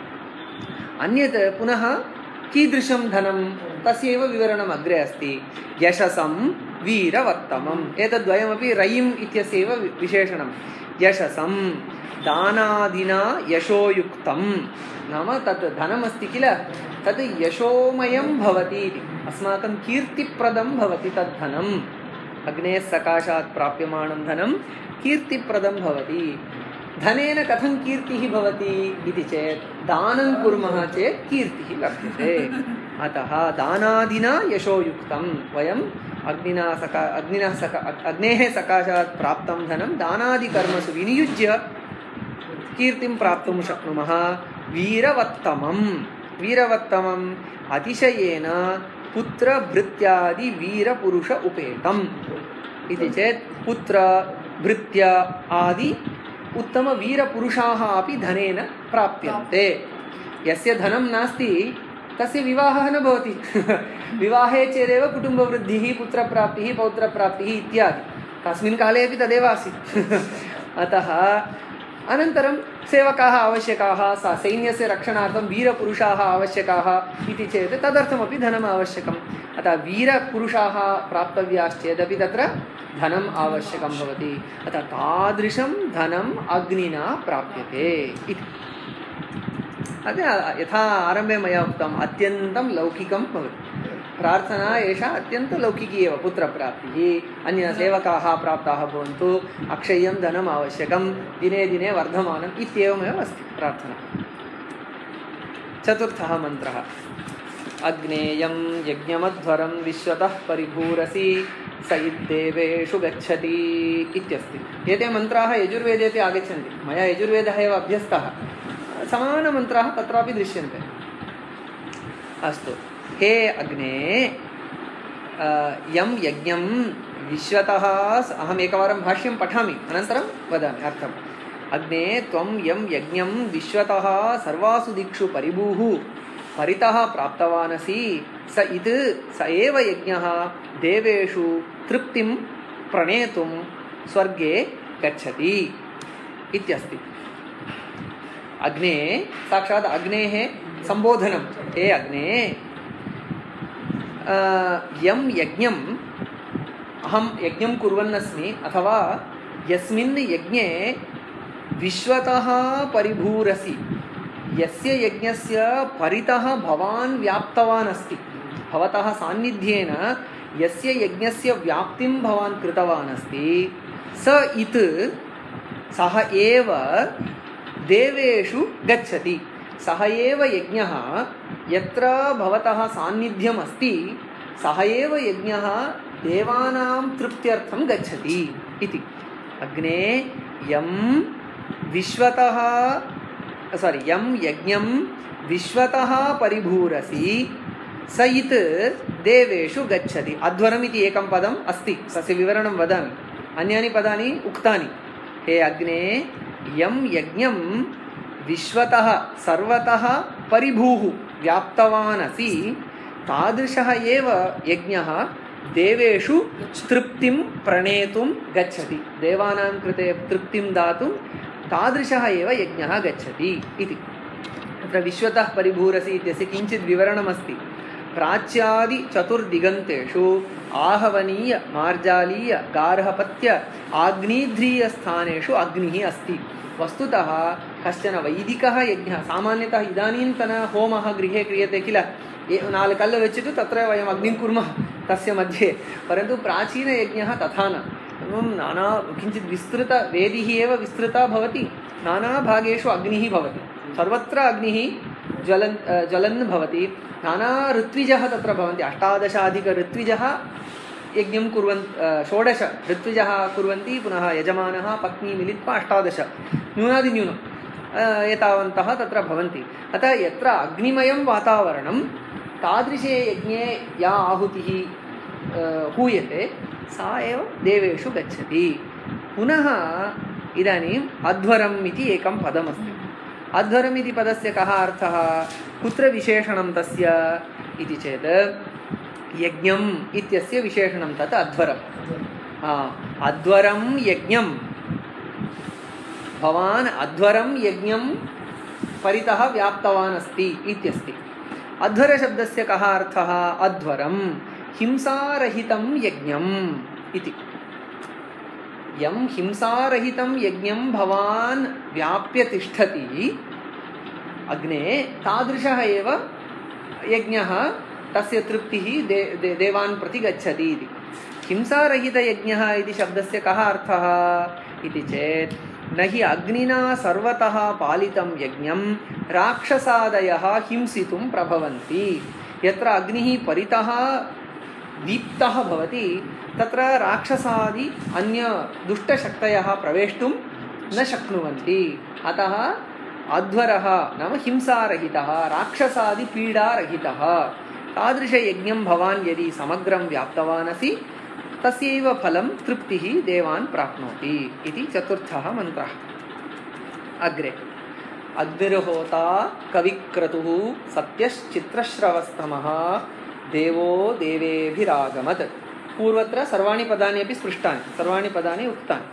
अन्यत् पुनः कीदृशं धनं, तस्यैव विवरणम् अग्रे अस्ति। यशसं वीरवत्तमम्। एतद्वयमपि रयिम् इत्यस्यैव विशेषणं। यशसं दानादिना यशोयुक्तं, नाम तत् धनमस्ति किल, तत् यशोमयं भवति इति। अस्माकं कीर्तिप्रदं भवति तद्धनम्। अग्नेः सकाशात् प्राप्यमाणं धनं कीर्तिप्रदं भवति। धनेन कथं कीर्तिः भवति इति चेत् दानं कुर्मः चेत् कीर्तिः लभ्यते। अतः दानादिना यशोयुक्तं वयम् अग्नेः सकाशात् प्राप्तं धनं दानादिकर्मसु विनियुज्य कीर्तिं प्राप्तुं शक्नुमः। वीरवत्तमं, वीरवत्तमम् अतिशयेन पुत्र भृत्यादि वीरपुरुष उपेतम् इति चेत् पुत्र भृत्य आदि उत्तम वीरपुरुषाः अपि धनेन प्राप्यन्ते। यस्य धनं नास्ति तस्य विवाहः न भवति। विवाहे चेदेव कुटुम्बवृद्धिः, पुत्रप्राप्तिः, पौत्रप्राप्तिः इत्यादि। तस्मिन् काले अपि तदेव आसीत्। अतः अनन्तरं सेवकाः आवश्यकाः, सैन्यस्य रक्षणार्थं वीरपुरुषाः आवश्यकाः इति चेत् तदर्थमपि धनम् आवश्यकम्। अतः वीरपुरुषाः प्राप्तव्याश्चेदपि तत्र धनम् आवश्यकं भवति। अतः तादृशं धनम् अग्निना प्राप्यते इति। अतः यथा आरम्भे मया उक्तम्, अत्यन्तं लौकिकं भवति। प्रार्थना एषा अत्यन्तलौकिकी एव। पुत्रप्राप्तिः, अन्य सेवकाः प्राप्ताः भवन्तु, अक्षय्यं धनम् आवश्यकं, दिने दिने वर्धमानम् इत्येवमेव अस्ति प्रार्थना। चतुर्थः मन्त्रः। अग्नेयं यज्ञमध्वरं विश्वतः परिभूरसि स इद्देवेषु गच्छति इत्यस्ति। एते मन्त्राः यजुर्वेदेपि आगच्छन्ति। मया यजुर्वेदः एव अभ्यस्तः। समानमन्त्राः तत्रापि दृश्यन्ते। अस्तु, हे अग्ने यं यज्ञं विश्वतः, अहम् एकवारं भाष्यं पठामि अनन्तरं वदामि अर्थम्। अग्ने त्वं यं यज्ञं विश्वतः सर्वासु दिक्षु परिभूः परितः प्राप्तवानसि स इत् स एव यज्ञः देवेषु तृप्तिं प्रणेतुं स्वर्गे गच्छति इत्यस्ति। अग्ने साक्षात् अग्नेः संबोधनं, हे अग्ने यं यज्ञम् अहं यज्ञं कुर्वन्नस्मि अथवा यस्मिन् यज्ञे विश्वतः परिभूरसि, यस्य यज्ञस्य परितः भवान् व्याप्तवान् अस्ति, भवतः सान्निध्येन यस्य यज्ञस्य व्याप्तिं भवान् कृतवान् अस्ति, स इत् सः एव देवेषु गच्छति। सः एव यज्ञः यत्र भवतः सान्निध्यम् अस्ति, सः एव यज्ञः देवानां तृप्त्यर्थं गच्छति इति। अग्ने यं विश्वतः यं यज्ञं विश्वतः परिभूरसि स इत् देवेषु गच्छति। अध्वरम् इति एकं पदम् अस्ति, तस्य विवरणं वदामि। अन्यानि पदानि उक्तानि। हे अग्ने यं यज्ञं विश्वतः सर्वतः परिभूः व्याप्तवान् असि, तादृशः एव यज्ञः देवेषु तृप्तिं प्रणेतुं गच्छति। देवानां कृते तृप्तिं दातुं तादृशः एव यज्ञः गच्छति इति। अत्र विश्वतः परिभूरसि इत्यस्य किञ्चित् विवरणमस्ति। प्राच्यादि चतुर्दिगन्तेषु आहवनीय मार्जालीय गार्हपत्य आग्नेध्रीयस्थानेषु अग्निः अस्ति। वस्तुतः कश्चन वैदिकः यज्ञः, सामान्यतः इदानीन्तन होमः गृहे क्रियते किल, नाल्कु कल्लु वेच्चिट्टु तत्र वयम् अग्निं कुर्मः तस्य मध्ये, परन्तु प्राचीनयज्ञः तथा न। नाना किञ्चित् विस्तृतवेदिः एव विस्तृता भवति, नानाभागेषु अग्निः भवति, सर्वत्र अग्निः ज्वलन् भवति। नाना ऋत्विजः तत्र भवन्ति, 18 ऋत्विजः यज्ञं कुर्वन्, 16 ऋत्विजः कुर्वन्ति, पुनः यजमानः पत्नी मिलित्वा 18, न्यूनातिन्यूनम् एतावन्तः तत्र भवन्ति। अतः यत्र अग्निमयं वातावरणं, तादृशे यज्ञे या आहुतिः हूयते सा एव देवेषु गच्छति। पुनः इदानीम् अध्वरम् इति एकं पदमस्ति। अध्वरम् इति पदस्य कः अर्थः, कुत्र विशेषणं तस्य इति चेत् यज्ञम् इत्यस्य विशेषणं तत् अध्वरम्। अध्वरं यज्ञं, भवान् अध्वरं यज्ञं परितः व्याप्तवान् अस्ति इत्यस्ति। अध्वरशब्दस्य कः अर्थः, अध्वरं हिंसारहितं यज्ञम् इति। यं हिंसारहितं यज्ञं भवान् व्याप्य तिष्ठति अग्ने, तादृशः एव यज्ञः, तस्य तृप्तिः देवान् प्रति गच्छति इति। हिंसारहितयज्ञः इति शब्दस्य कः अर्थः इति चेत्, न हि अग्निना सर्वतः पालितं यज्ञं राक्षसादयः हिंसितुं प्रभवन्ति। यत्र अग्निः परितः दीप्तः भवति, तत्र राक्षसादि अन्य दुष्टशक्तयः प्रवेष्टुं न शक्नुवन्ति। अतः अध्वरः नाम हिंसारहितः, राक्षसादिपीडारहितः, तादृशयज्ञं भवान् यदि समग्रं व्याप्तवान् असि, तस्यैव फलं तृप्तिः देवान् प्राप्नोति इति चतुर्थः मन्त्रः। अग्रे अग्निर्होता कविक्रतुः सत्यश्चित्रश्रवस्तमः देवो देवेभिरागमत्। पूर्वत्र सर्वाणि पदानि अपि स्पृष्टानि, सर्वाणि पदानि उक्तानि।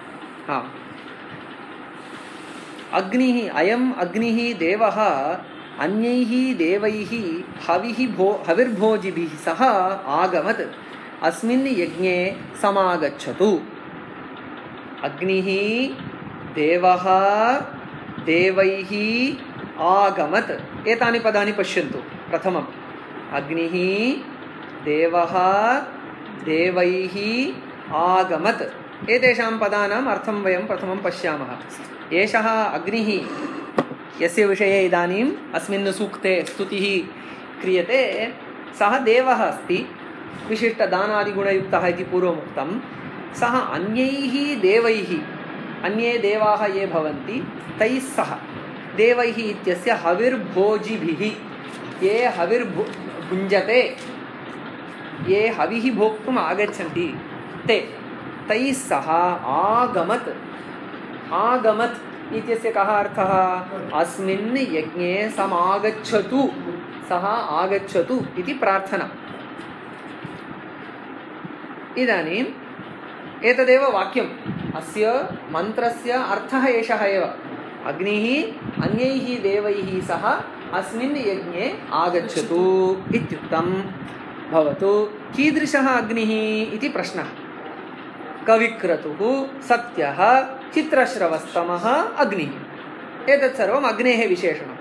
अग्निः, अयम् अग्निः देवः अन्यैः देवैः हविर्भोजिभिः सह आगमत्, अस्मिन् यज्ञे समागच्छतु। अग्निः देवः देवैः आगमत्, एतानि पदानि पश्यन्तु। प्रथमम् अग्निः देवः देवैः आगमत्, एतेषां पदानाम् अर्थं वयं प्रथमं पश्यामः। एषः अग्निः, यस्य विषये इदानीम् अस्मिन् सूक्ते स्तुतिः क्रियते, सः देवः अस्ति, विशिष्टदानादिगुणयुक्तः इति पूर्वमुक्तं। सः अन्यैः देवैः, अन्ये देवाः ये भवन्ति तैः सह, देवैः इत्यस्य हविर्भोजिभिः, ये हविर्भुञ्जते, ये हविः भोक्तुम् आगच्छन्ति ते, तैः सह आगमत्। आगमत् इत्यस्य कः अर्थः, अस्मिन् यज्ञे समागच्छतु सः आगच्छतु इति प्रार्थना। इदानीम् एतदेव वाक्यम्, अस्य मन्त्रस्य अर्थः एषः एव। अग्निः अन्यैः देवैः सह अस्मिन् यज्ञे आगच्छतु इत्युक्तं। भवतु कीदृशः अग्निः इति प्रश्नः। कविक्रतुः, सत्यः, चित्रश्रवस्तमः अग्निः, एतत् सर्वम् अग्नेः विशेषणम्।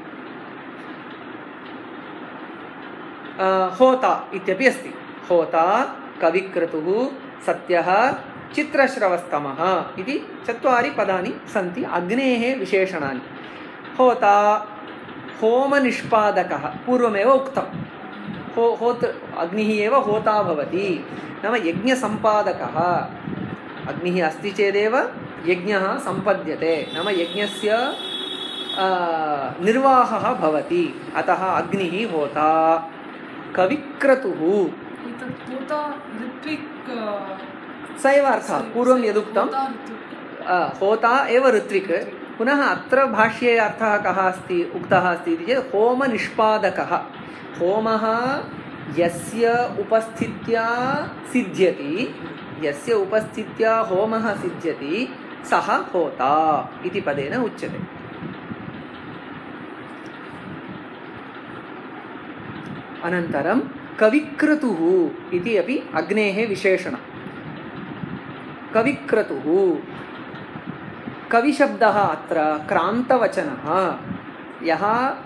होता इत्यपि अस्ति। होता, कविक्रतुः, सत्यः, चित्रश्रवस्तमः इति 4 पदानि सन्ति अग्नेः विशेषणानि। होता होमनिष्पादकः, पूर्वमेव उक्तं। अग्निः एव होता भवति, नाम यज्ञसम्पादकः। अग्निः अस्ति चेदेव यज्ञः सम्पद्यते, नाम यज्ञस्य निर्वाहः भवति। अतः अग्निः होता। कविक्रतुः, स एव अर्थः, पूर्वं यदुक्तं होता एव ऋत्विक्। पुनः अत्र भाष्ये अर्थः कः अस्ति, उक्तः अस्ति इति चेत् होमनिष्पादकः। होमः यस्य उपस्थित्या सिद्ध्यति, यस्य उपस्थित्या होमः सिद्ध्यति सः होता इति पदेन उच्यते। अनन्तरं कविक्रतुः इति अपि अग्नेः विशेषणं। कविक्रतुः, कविशब्दः अत्र क्रान्तवचनः यः।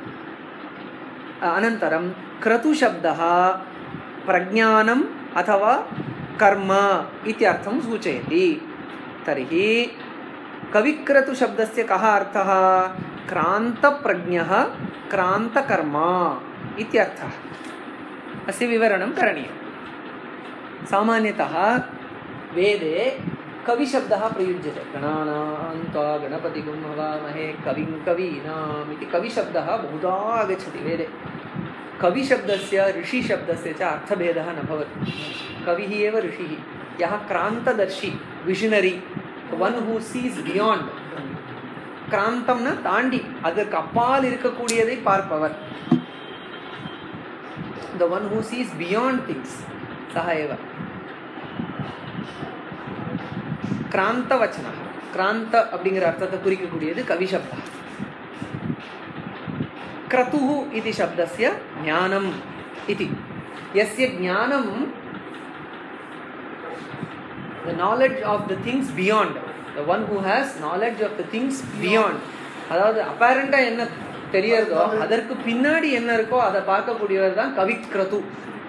अनन्तरं क्रतुशब्दः प्रज्ञानम् अथवा कर्म इत्यर्थं सूचयति। तर्हि कविक्रतुशब्दस्य कः अर्थः? क्रान्तप्रज्ञः, क्रान्तकर्मा इत्यर्थः। अस्य विवरणं करणीयं। सामान्यतः वेदे कविशब्दः प्रयुज्यते। गणानां त्वा गणपतिगुं हवामहे कविं कवीनाम् इति कविशब्दः बहुधा आगच्छति वेदे। कविशब्दस्य ऋषिशब्दस्य च अर्थभेदः न भवति। कविः एव ऋषिः, यः क्रान्तदर्शी, विशनरी, वन हू सीस् बियाण्ड। क्रान्तं न ताण्डि, அதற்கு அப்பால் இருக்கக்கூடியதை பார்ப்பவர்। the one who sees beyond things, सः एव क्रान्तवचनः। क्रान्त அப்படிங்கிற அர்த்தத்தை குறிக்கக்கூடியது கவிशब्दः। क्रतुः इति शब्दस्य ज्ञानम् इति। यस्य ज्ञानं, the knowledge of the things beyond, the one who has knowledge of the things beyond, அதாவது அப்பேரண்டா என்ன தெரியறதோ அதற்கு பின்னாடி என்ன இருக்கோ அதை பார்க்கக்கூடியவர் தான் கவிக்ரது.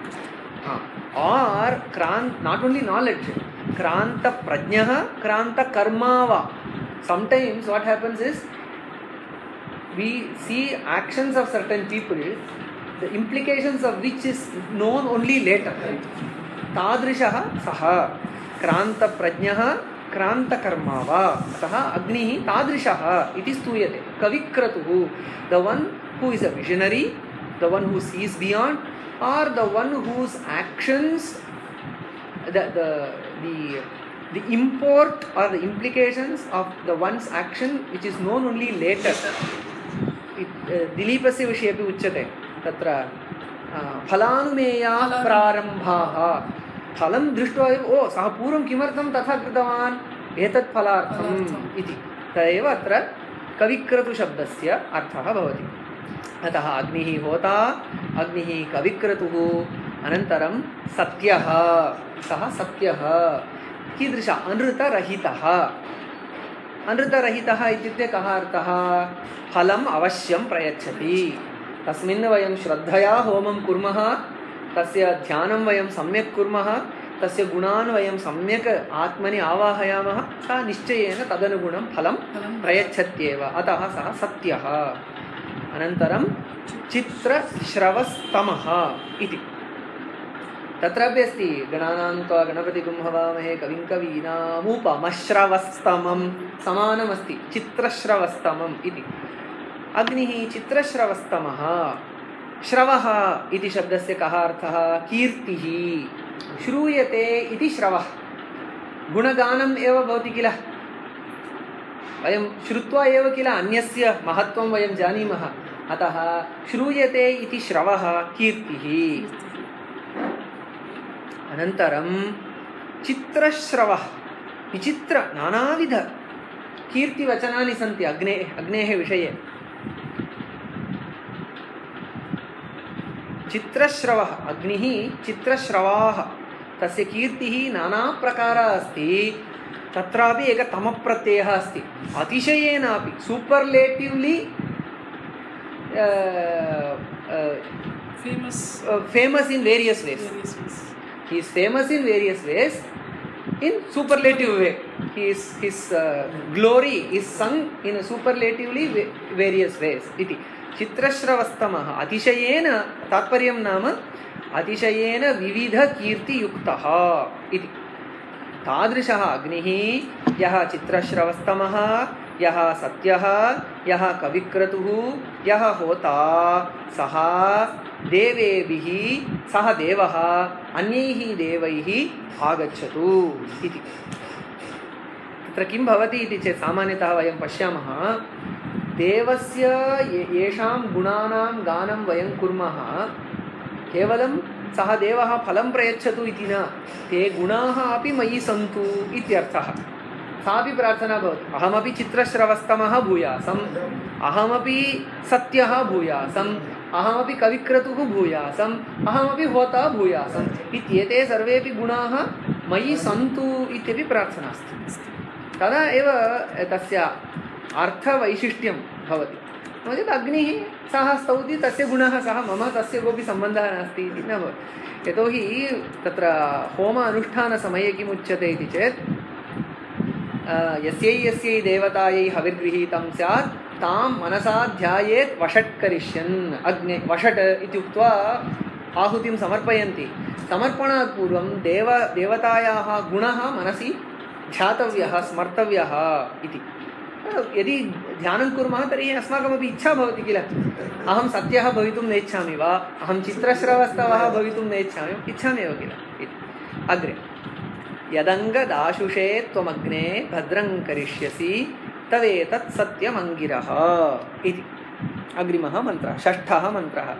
Are not only knowledge, kranta prajnah, kranta karmava. Sometimes what happens is we see actions of certain people, the implications of which is known only later. तादृशः सः क्रान्त प्रज्ञः क्रान्त कर्मावा। अतः अग्निः तादृशः इति स्तूयते। कविक्रतुः, the one who is a visionary, the one who sees beyond, or the one whose actions, the import or the implications of the one's action which is known only later. दिलीपस्य विषये अपि उच्यते तत्र फलानुमेयाः प्रारम्भाः। फलं दृष्ट्वा एव ओ सः पूर्वं किमर्थं तथा कृतवान्, एतत् फलार्थम् इति। तदेव अत्र कविक्रतुशब्दस्य अर्थः भवति। अतः अग्निः होता, अग्निः कविक्रतुः। अनन्तरं सत्यः, सः सत्यः। कीदृश? अनृतरहितः। अनृतरहितः इत्युक्ते कः अर्थः? फलम् अवश्यं प्रयच्छति। तस्मिन् वयं श्रद्धया होमं कुर्मः, तस्य ध्यानं वयं सम्यक् कुर्मः, तस्य गुणान् वयं सम्यक् आत्मनि आवाहयामः, सः निश्चयेन तदनुगुणं फलं प्रयच्छत्येव। अतः सः सत्यः। अनन्तरं चित्रश्रवस्तमः इति। तत्रापि अस्ति गणानां त्वा गणपतिगुं हवामहे कविं कवीनामुपमश्रवस्तमं, समानमस्ति चित्रश्रवस्तमम् इति। अग्निः चित्रश्रवस्तमः। श्रवः इति शब्दस्य कः अर्थः? कीर्तिः। श्रूयते इति श्रवः। गुणगानम् एव भवति किल, वयं श्रुत्वा एव किल अन्यस्य महत्त्वं वयं जानीमः। अतः श्रूयते इति श्रवः कीर्तिः। अनन्तरं चित्रश्रवः, विचित्र नानाविध कीर्तिवचनानि सन्ति अग्नेः विषये। चित्रश्रवः, अग्निः चित्रश्रवाः, तस्य कीर्तिः नाना प्रकारः अस्ति। तत्रापि एकः तमप्रत्ययः अस्ति, अतिशयेनापि सुपर्लेटिव्लि famous in various ways. He is famous in various ways, in superlative way. His glory is sung in a superlatively various ways. Iti चित्रश्रवस्तमः अतिशयेन, तात्पर्यं नाम अतिशयेन विविध कीर्तियुक्तः इति। तादृशः अग्निः यः चित्रश्रवस्तमः, यः सत्यः, यः कविक्रतुः, यः होता, सः देवेभिः, सः देवः अन्यैः देवैः आगच्छतु इति। तत्र किं भवति इति चेत् सामान्यतः वयं पश्यामः, देवस्य येषां गुणानां गानं वयं कुर्मः, केवलं सः देवः फलं प्रयच्छतु इति न, ते गुणाः अपि मयि सन्तु इत्यर्थः। सापि प्रार्थना भवति, अहमपि चित्रश्रवस्तमः भूयासम्, अहमपि सत्यः भूयासम्, अहमपि कविक्रतुः भूयासम्, अहमपि होता भूयासम् इत्येते सर्वेपि गुणाः मयि सन्तु इत्यपि प्रार्थना अस्ति। तदा एव तस्य अर्थवैशिष्ट्यं भवति। नो चेत् अग्निः सः स्तौति, तस्य गुणः सः, मम तस्य कोऽपि सम्बन्धः नास्ति इति न भवति। यतोहि तत्र होम अनुष्ठानसमये किम् उच्यते इति चेत्, यस्यै यस्यै देवतायै हविर्गृहीतं स्यात् तां मनसा ध्यायेत् वषट् करिष्यन्। अग्ने वषट् इत्युक्त्वा आहुतिं समर्पयन्ति। समर्पणात् पूर्वं देवतायाः गुणः मनसि ध्यातव्यः, स्मर्तव्यः इति। यदि ध्यानं कुर्मः तर्हि अस्माकमपि इच्छा भवति किल, अहं सत्यः भवितुं नेच्छामि वा, अहं चित्रश्रवस्तवः भवितुं नेच्छामि, इच्छाम्येव किल इति। अग्रे यदङ्गदाशुषे त्वमग्ने भद्रं करिष्यसि तवेतत् सत्यमङ्गिरः इति अग्रिमः मन्त्रः, षष्ठः मन्त्रः।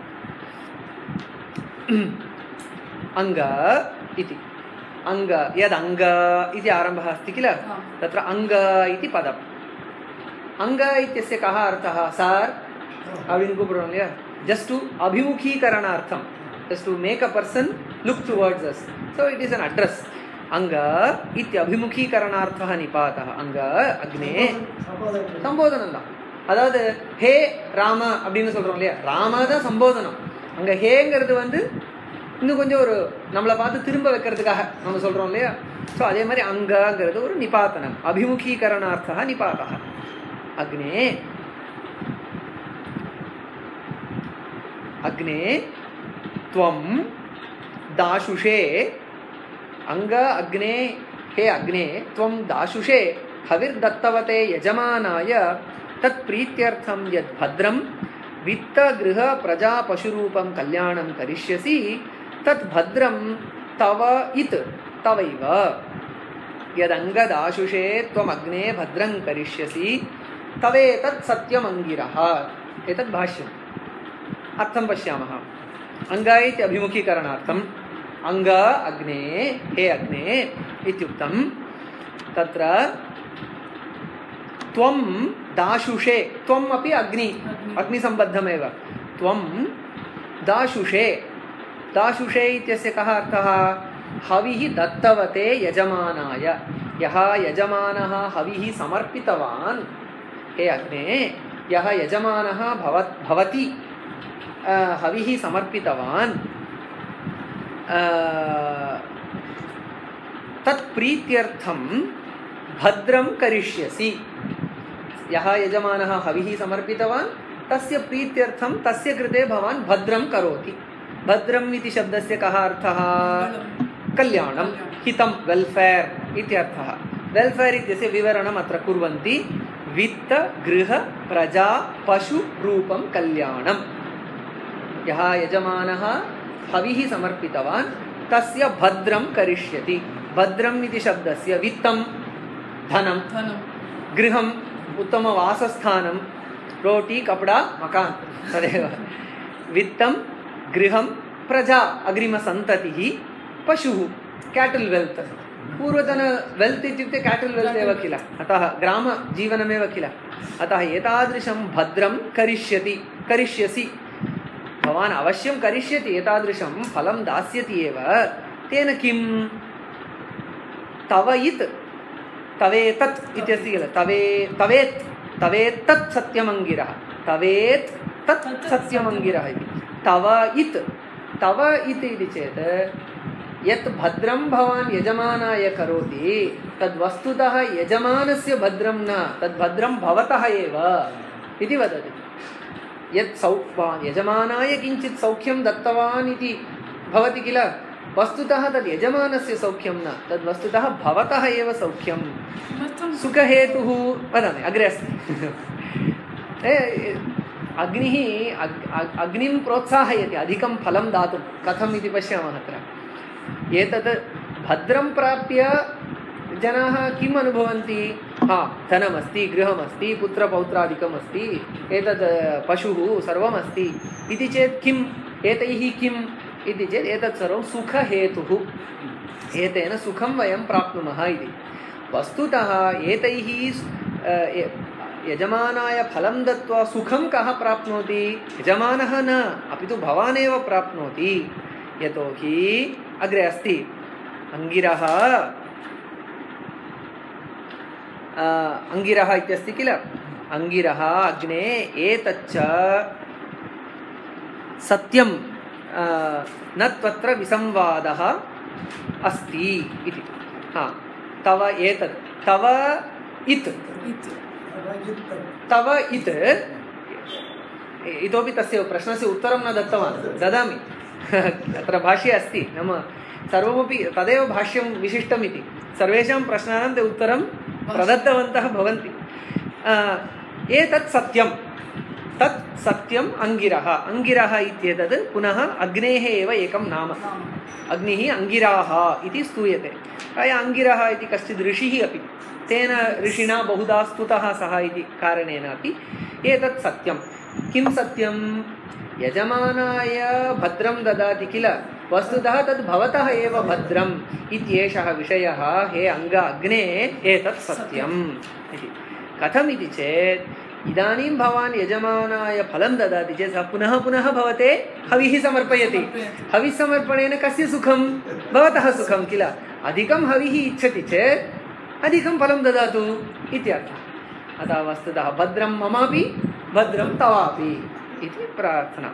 अङ्ग इति, अङ्ग यदङ्ग इति आरम्भः अस्ति किल, तत्र अङ्ग इति पदम्। अंग इत्यस्य कः अर्थः? सार अविन्कुपुरण्य just to अभिमुखीकरणार्थं, just to make a person look towards us, so it is an address. anga इति अभिमुखीकरणार्थः निपातः। अंग अग्ने சம்போதனம் தான், அதாவது ஹே ராம அப்படின்னு சொல்றோம் இல்லையா, ராம தான் சம்போதனம். அங்க ஹேங்கிறது வந்து இன்னும் கொஞ்சம் ஒரு நம்மளை பார்த்து திரும்ப வைக்கிறதுக்காக நம்ம சொல்றோம் இல்லையா. ஸோ அதே மாதிரி அங்கங்கிறது ஒரு நிபாத்தனம், அபிமுகீகரணார்த்தः நிபாத்தः। अग्ने अग्ने त्वं दाशुषे, अंग अग्ने हे अग्ने त्वं दाशुषे हविर्दत्तवते यजमानाय तत्प्रीत्यर्थं यद्भद्रं वित्तगृह प्रजा पशुरूपं कल्याणं करिष्यसि तद्भद्रं तव इत् तवैव। यदङ्गदाशुषे त्वमग्ने भद्रं करिष्यसि तवेतत् सत्यमङ्गिरः। एतत् भाष्यम्। अर्थं पश्यामः। अंग इति अभिमुखीकरणार्थम्, अंग अग्ने हे अग्ने इत्युक्तं, तत्र त्वं दाशुषे, त्वम् अपि अग्निसम्बद्धमेव, त्वं दाशुषे, दाशुषे इत्यस्य कः अर्थः? हविः दत्तवते यजमानाय, यः यजमानः हविः समर्पितवान्, हे अग्ने यः यजमानः भवति हविः समर्पितवान्, तत्प्रीत्यर्थं भद्रं करिष्यसि। यः यजमानः हविः समर्पितवान् तस्य प्रीत्यर्थं तस्य कृते भवान् भद्रं करोति। भद्रम् इति शब्दस्य कः अर्थः? कल्याणं, हितं, वेल्फेर् इत्यर्थः। वेल्फेर् इत्यस्य विवरणम् अत्र कुर्वन्ति। वित्त गृह प्रजा पशु रूपं कल्याणं। यः यजमानः हविः समर्पितवान् तस्य भद्रं करिष्यति। भद्रम् इति शब्दस्य वित्तं धनं, गृहम् उत्तमवासस्थानं, रोटी कपड़ा मकान तदेव वित्तं गृहं प्रजा अग्रिमसन्ततिः पशुः कैटल वेल्थ पूर्वतन वेल्थ इत्युक्ते कैटल वेल्थ एव किल अतः ग्रामजीवनमेव किल अतः एतादृशं भद्रं करिष्यसि भवान् अवश्यं करिष्यति एतादृशं फलं दास्यति एव तेन किं तवेत् इत्यस्ति किल तवेत् सत्यमङ्गिरः तवेत् तत् सत्यमङ्गिरः इति तव इति चेत् यत् भद्रं भवान् यजमानाय करोति तद्वस्तुतः यजमानस्य भद्रं न तद्भद्रं भवतः एव इति वदति यत् यजमानाय किञ्चित् सौख्यं दत्तवान् इति भवति किल वस्तुतः तद् यजमानस्य सौख्यं न तद्वस्तुतः भवतः एव सौख्यं सुखहेतुः वदामि अग्रे अस्ति अग्निः अग्निं प्रोत्साहयति अधिकं फलं दातुं कथम् इति पश्यामः अत्र एतत् भद्रं प्राप्य जनाः किम् अनुभवन्ति धनमस्ति गृहमस्ति पुत्रपौत्रादिकम् अस्ति एतत् पशुः सर्वमस्ति इति चेत् किम् एतैः किम् इति चेत् एतत् सर्वं सुखहेतुः एतेन सुखं वयं प्राप्नुमः इति वस्तुतः एतैः यजमानाय फलं दत्वा सुखं कः प्राप्नोति यजमानः न अपि तु भवान् एव प्राप्नोति यतोहि अग्रे अस्ति अंगिरः इत्यस्ति किल अंगिरः अग्ने एतच्च सत्यं न त्वत्र विसंवादः अस्ति इति तव एतत् तव इत् इतोपि तस्य प्रश्नस्य उत्तरं न दत्तवान् ददामि अत्र भाष्ये अस्ति नाम सर्वमपि तदेव भाष्यं विशिष्टमिति सर्वेषां प्रश्नानां ते उत्तरं प्रदत्तवन्तः भवन्ति एतत् सत्यं तत् सत्यम् अंगिरः इत्येतत् पुनः अग्नेः एव एकं नाम अग्निः अंगिराः इति स्तूयते अंगिरः इति कश्चित् ऋषिः अपि तेन ऋषिणा बहुधा स्तुतः सः इति कारणेन अपि एतत् सत्यं किं सत्यं यजमानाय भद्रं ददाति किल वस्तुतः तद् भवतः एव भद्रम् इत्येषः विषयः हे अग्ने एतत् सत्यम् इति कथम् इति चेत् इदानीं भवान् यजमानाय फलं ददाति चेत् सः पुनः पुनः भवते हविः समर्पयति हविः समर्पणेन कस्य सुखं भवतः सुखं किल अधिकं हविः इच्छति चेत् अधिकं फलं ददातु इत्यर्थः अतः वस्तुतः भद्रं ममापि भद्रं तवापि इति प्रार्थना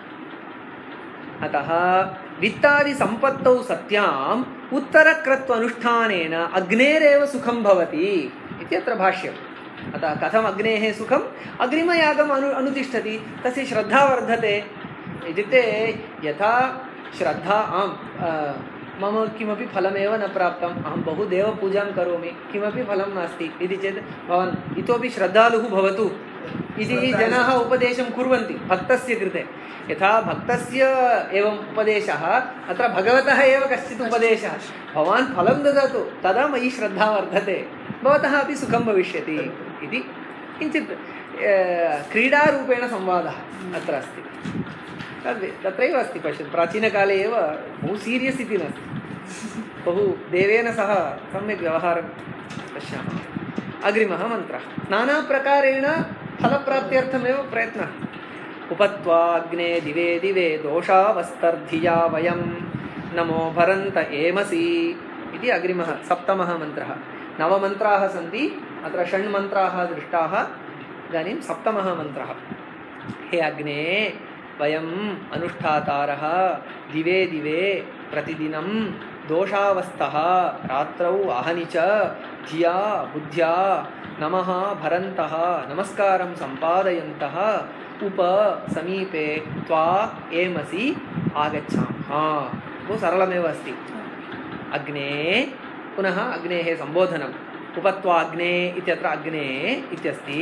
अतः वित्तादि संपत्तौ सत्याम् उत्तरक्रत्वानुष्ठानेन अग्नेरेव सुखं भवति इति अत्र भाष्यम् अतः कथम् अग्नेः सुखम् अग्रिमयागम् अनुतिष्ठति तस्य श्रद्धा वर्धते इत्युक्ते यथा श्रद्धा मम किमपि फलमेव न प्राप्तम् अहं बहु देवपूजां करोमि किमपि फलं नास्ति इति चेत् भवान् इतोपि श्रद्धालुः भवतु इति जनाः उपदेशं कुर्वन्ति भक्तस्य कृते यथा भक्तस्य एवम् उपदेशः अत्र भगवतः एव कश्चित् उपदेशः भवान् फलं ददातु तदा मयि श्रद्धा वर्धते भवतः अपि सुखं भविष्यति इति किञ्चित् क्रीडारूपेण संवादः अत्र अस्ति तत्रैव अस्ति पश्यतु प्राचीनकाले एव बहु सीरियस् इति नास्ति बहु देवेन सह सम्यक् व्यवहारं पश्यामः अग्रिमः मन्त्रः नानाप्रकारेण फलप्राप्त्यर्थमेव प्रयत्नः उपत्वा अग्ने दिवे दिवे दोषावस्तर्धिया वयं नमो भरन्त एमसि इति अग्रिमः सप्तमः मन्त्रः नवमन्त्राः सन्ति अत्र षण्मन्त्राः दृष्टाः इदानीं सप्तमः मन्त्रः हे अग्ने वयम् अनुष्ठातारः दिवे दिवे प्रतिदिनं दोषावस्तः रात्रौ आहनि च धिया बुद्ध्या नमः भरन्तः नमस्कारं सम्पादयन्तः उप समीपे त्वा एमसि आगच्छामः बहु सरलमेव अस्ति अग्ने पुनः अग्नेः सम्बोधनम् उपत्वा अग्ने इत्यत्र अग्ने इत्यस्ति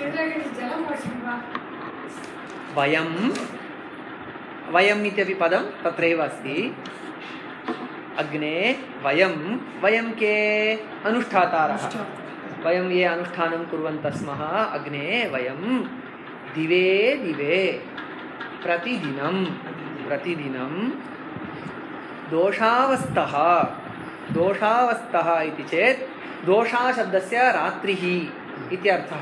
वयम् इत्यपि पदं तत्रैव अस्ति अग्ने वयं के अनुष्ठातारः वयं ये अनुष्ठानं कुर्वन्तः स्मः अग्ने वयं दिवे दिवे प्रतिदिनं प्रतिदिनं दोषावस्थः दोषावस्थः इति चेत् दोषा शब्दस्य रात्रिः इत्यर्थः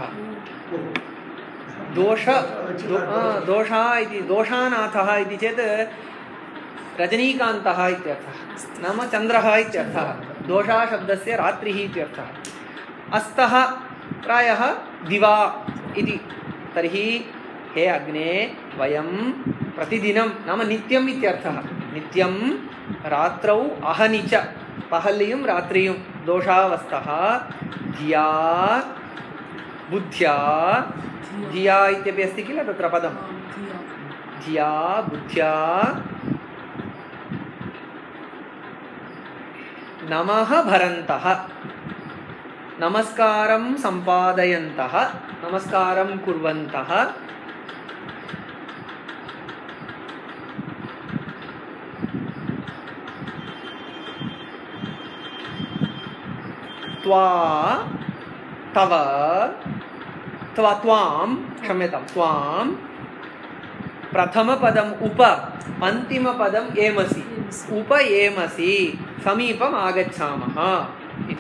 दोषा इति दोषानाथः इति चेत् रजनीकान्तः इत्यर्थः नाम चन्द्रः इत्यर्थः दोषा शब्दस्य रात्रिः इत्यर्थः अस्तः प्रायः दिवा इति तर्हि हे अग्ने वयं प्रतिदिनं नाम नित्यम् इत्यर्थः नित्यं रात्रौ अहनि च पहल्लियुं रात्रियुं दोषावस्थः धिया बुद्ध्या धिया इत्यपि अस्ति किल तत्र पदं धिया बुद्ध्या नमः भरन्तः नमस्कारं सम्पादयन्तः नमस्कारं कुर्वन्तः त्वां प्रथमपदम् उप अन्तिमपदम् एमसि उप एमसि समीपम् आगच्छामः इति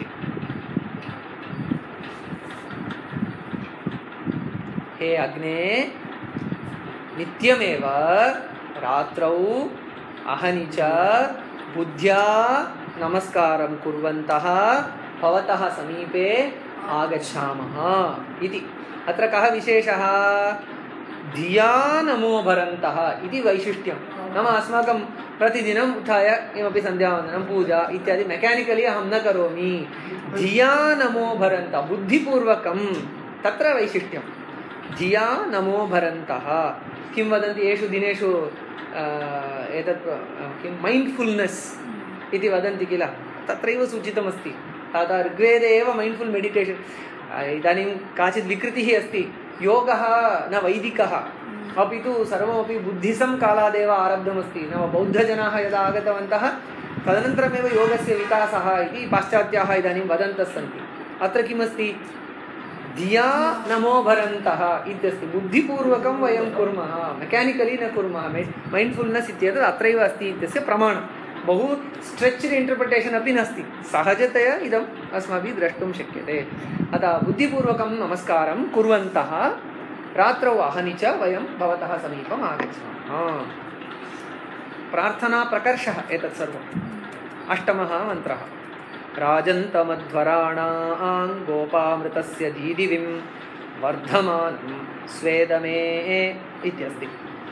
हे अग्ने नित्यमेव रात्रौ अहनि च बुद्ध्या नमस्कारं कुर्वन्तः भवतः समीपे आगच्छामः इति अत्र कः विशेषः धिया नमो भरन्तः इति वैशिष्ट्यं नाम अस्माकं प्रतिदिनम् उत्थाय किमपि सन्ध्यावन्दनं पूजा इत्यादि मेकानिकली अहं न करोमि धिया नमो भरन्तः बुद्धिपूर्वकं तत्र वैशिष्ट्यं धिया नमो भरन्तः किं वदन्ति एषु दिनेषु एतत् किं मैण्ड्फुल्नेस् इति वदन्ति किल तत्रैव सूचितमस्ति तदा ऋग्वेदे एव मैण्ड्फुल् मेडिटेशन् इदानीं काचित् विकृतिः अस्ति योगः न वैदिकः अपि तु सर्वमपि बुद्धिसं कालादेव आरब्धमस्ति नाम बौद्धजनाः यदा आगतवन्तः तदनन्तरमेव योगस्य विकासः इति पाश्चात्याः इदानीं वदन्तः सन्ति अत्र किमस्ति धिया नमो भरन्तः इत्यस्ति बुद्धिपूर्वकं वयं कुर्मः मेकानिकली न कुर्मः मैण्ड्फुल्नेस् इत्येतत् अत्रैव अस्ति इत्यस्य प्रमाणं बहु स्ट्रेच्ड् इण्टर्प्रिटेशन् अपि नास्ति सहजतया इदम् अस्माभिः द्रष्टुं शक्यते अतः बुद्धिपूर्वकं नमस्कारं कुर्वन्तः रात्रौ अहनि च वयं भवतः समीपम् आगच्छामः प्रार्थनाप्रकर्षः एतत् सर्वम् अष्टमः मन्त्रः राजन्तमध्वराणां गोपामृतस्य दीदिविं वर्धमानं स्वेदमे इत्यस्ति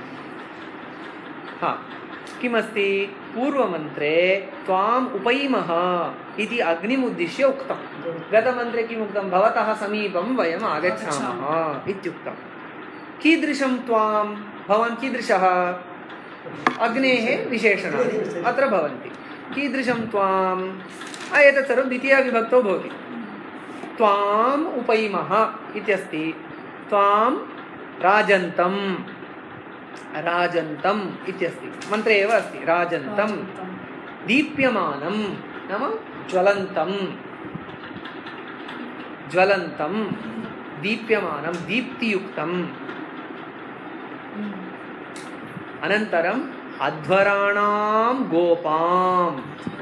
किमस्ति पूर्वमन्त्रे त्वाम् उपैमः इति अग्निमुद्दिश्य उक्तं गतमन्त्रे किमुक्तं भवतः समीपं वयम् आगच्छामः इत्युक्तं कीदृशं त्वां भवान् कीदृशः अग्नेः विशेषणानि अत्र भवन्ति कीदृशं त्वाम् एतत् सर्वं द्वितीया विभक्तौ भवति त्वाम् उपैमः इत्यस्ति त्वां राजन्तम् राजन्तम् इत्यस्ति मन्त्रे एव अस्ति राजन्तं दीप्यमानं नाम ज्वलन्तं ज्वलन्तं दीप्यमानं दीप्तियुक्तम् अनन्तरम् अध्वराणां गोपाम्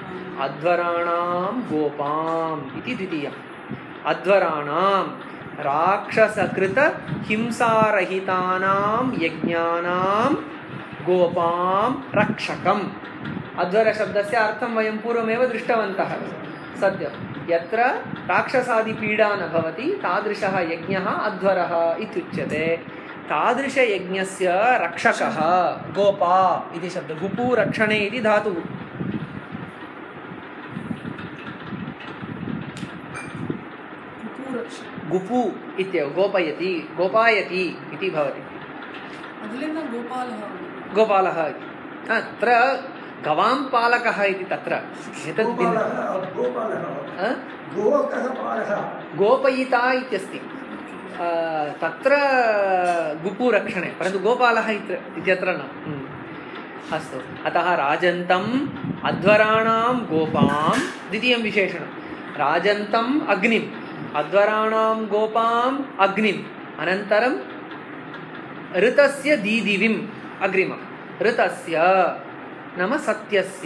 इति द्वितीयम् अध्वराणां राक्षसकृत हिंसारहितानां यज्ञानां गोपां रक्षकम् अध्वर शब्दस्य अर्थं वयं पूर्वमेव दृष्टवन्तः सत्यं यत्र राक्षसादिपीडा न भवति तादृशः यज्ञः अध्वरः इत्युच्यते तादृशयज्ञस्य रक्षकः गोपा इति शब्दः गुपु रक्षणे इति धातुः गुपु इत्येव गोपयति गोपायति इति भवति गोपालः अत्र गवां पालकः इति तत्र एतद् गोपयिता इत्यस्ति तत्र गुपु रक्षणे परन्तु गोपालः इत्यत्र न अस्तु अतः राजन्तम् अध्वराणां गोपां द्वितीयं विशेषणं राजन्तम् अग्निम् अध्वराणां गोपाम् अग्निम् अनन्तरं ऋतस्य दीदिविम् अग्रिमं ऋतस्य नाम सत्यस्य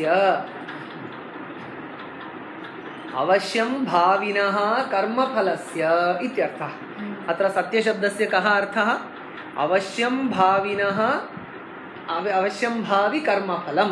अवश्यं भाविनः कर्मफलस्य इत्यर्थः। अत्र सत्यशब्दस्य कः अर्थः? अवश्यं भाविनः अवश्यं भावि कर्मफलम्।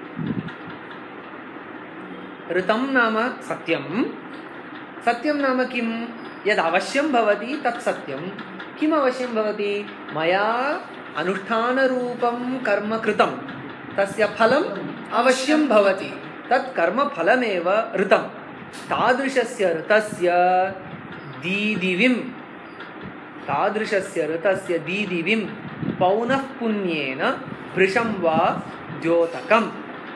ऋतं नाम सत्यं, सत्यं नाम किं? यद् अवश्यं भवति तत् सत्यं। किम् अवश्यं भवति? मया अनुष्ठानरूपं कर्म कृतं तस्य फलम् अवश्यं भवति, तत् कर्मफलमेव ऋतं। तादृशस्य ऋतस्य दीदिविं पौनः पुण्येन वृषं वा द्योतकम्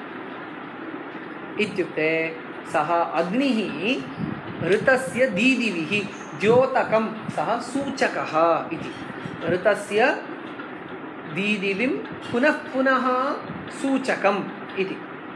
इत्युक्ते सः अग्निः ऋतस्य दीदिविः द्योतकं सः सूचकः इति। ऋतस्य दीदिविं पुनः पुनः सूचकम् इति।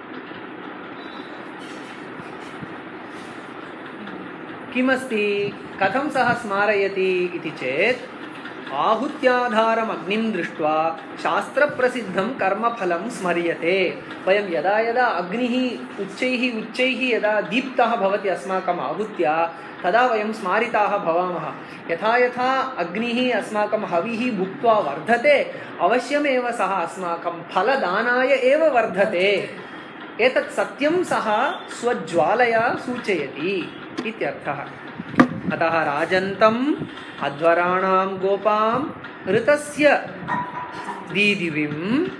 किमस्ति? कथं सः स्मारयति इति चेत् आहुत्याधारम् अग्निं दृष्ट्वा शास्त्रप्रसिद्धं कर्मफलं स्मर्यते। वयं यदा यदा अग्निः उच्चैः यदा दीप्तः भवति अस्माकम् आहुत्या, तदा वयं स्मारिताः भवामः। यथा यथा अग्निः अस्माकं हविः भुक्त्वा वर्धते, अवश्यमेव सः अस्माकं फलदानाय एव वर्धते। एतत् सत्यं सः स्वज्वालया सूचयति इत्यर्थः। अतः राजन्तम् अध्वराणां गोपां ऋतस्य दीदिविं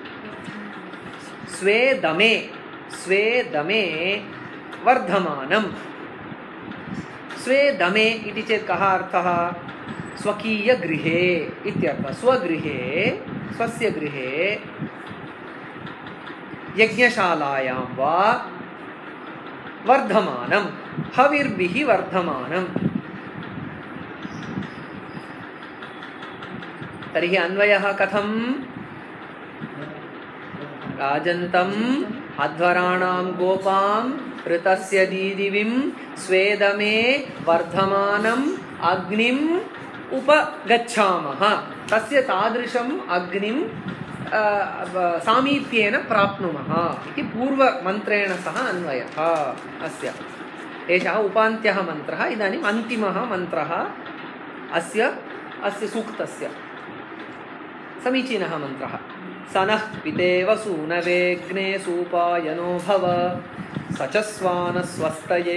स्वे दमे वर्धमानम्। स्वे दमे इति चेत् कः अर्थः? स्वकीयगृहे इत्यर्थः। स्वगृहे, स्वस्य गृहे यज्ञशालायां वा वर्धमानं, हविर्भिः वर्धमानं। तर्हि अन्वयः कथं? राजन्तम् अध्वराणां गोपां ऋतस्य दीदिविं स्वेदमे वर्धमानम् अग्निम् उपगच्छामः। तस्य तादृशम् अग्निं सामीप्येन प्राप्नुमः इति पूर्वमन्त्रेण सह अन्वयः अस्य। एषः उपान्त्यः मन्त्रः। इदानीम् अन्तिमः मन्त्रः अस्य सूक्तस्य। समीचीनः मन्त्रः। सनः पितेव सूनवेग्ने सूपायनो भव स च स्वानस्वस्तये।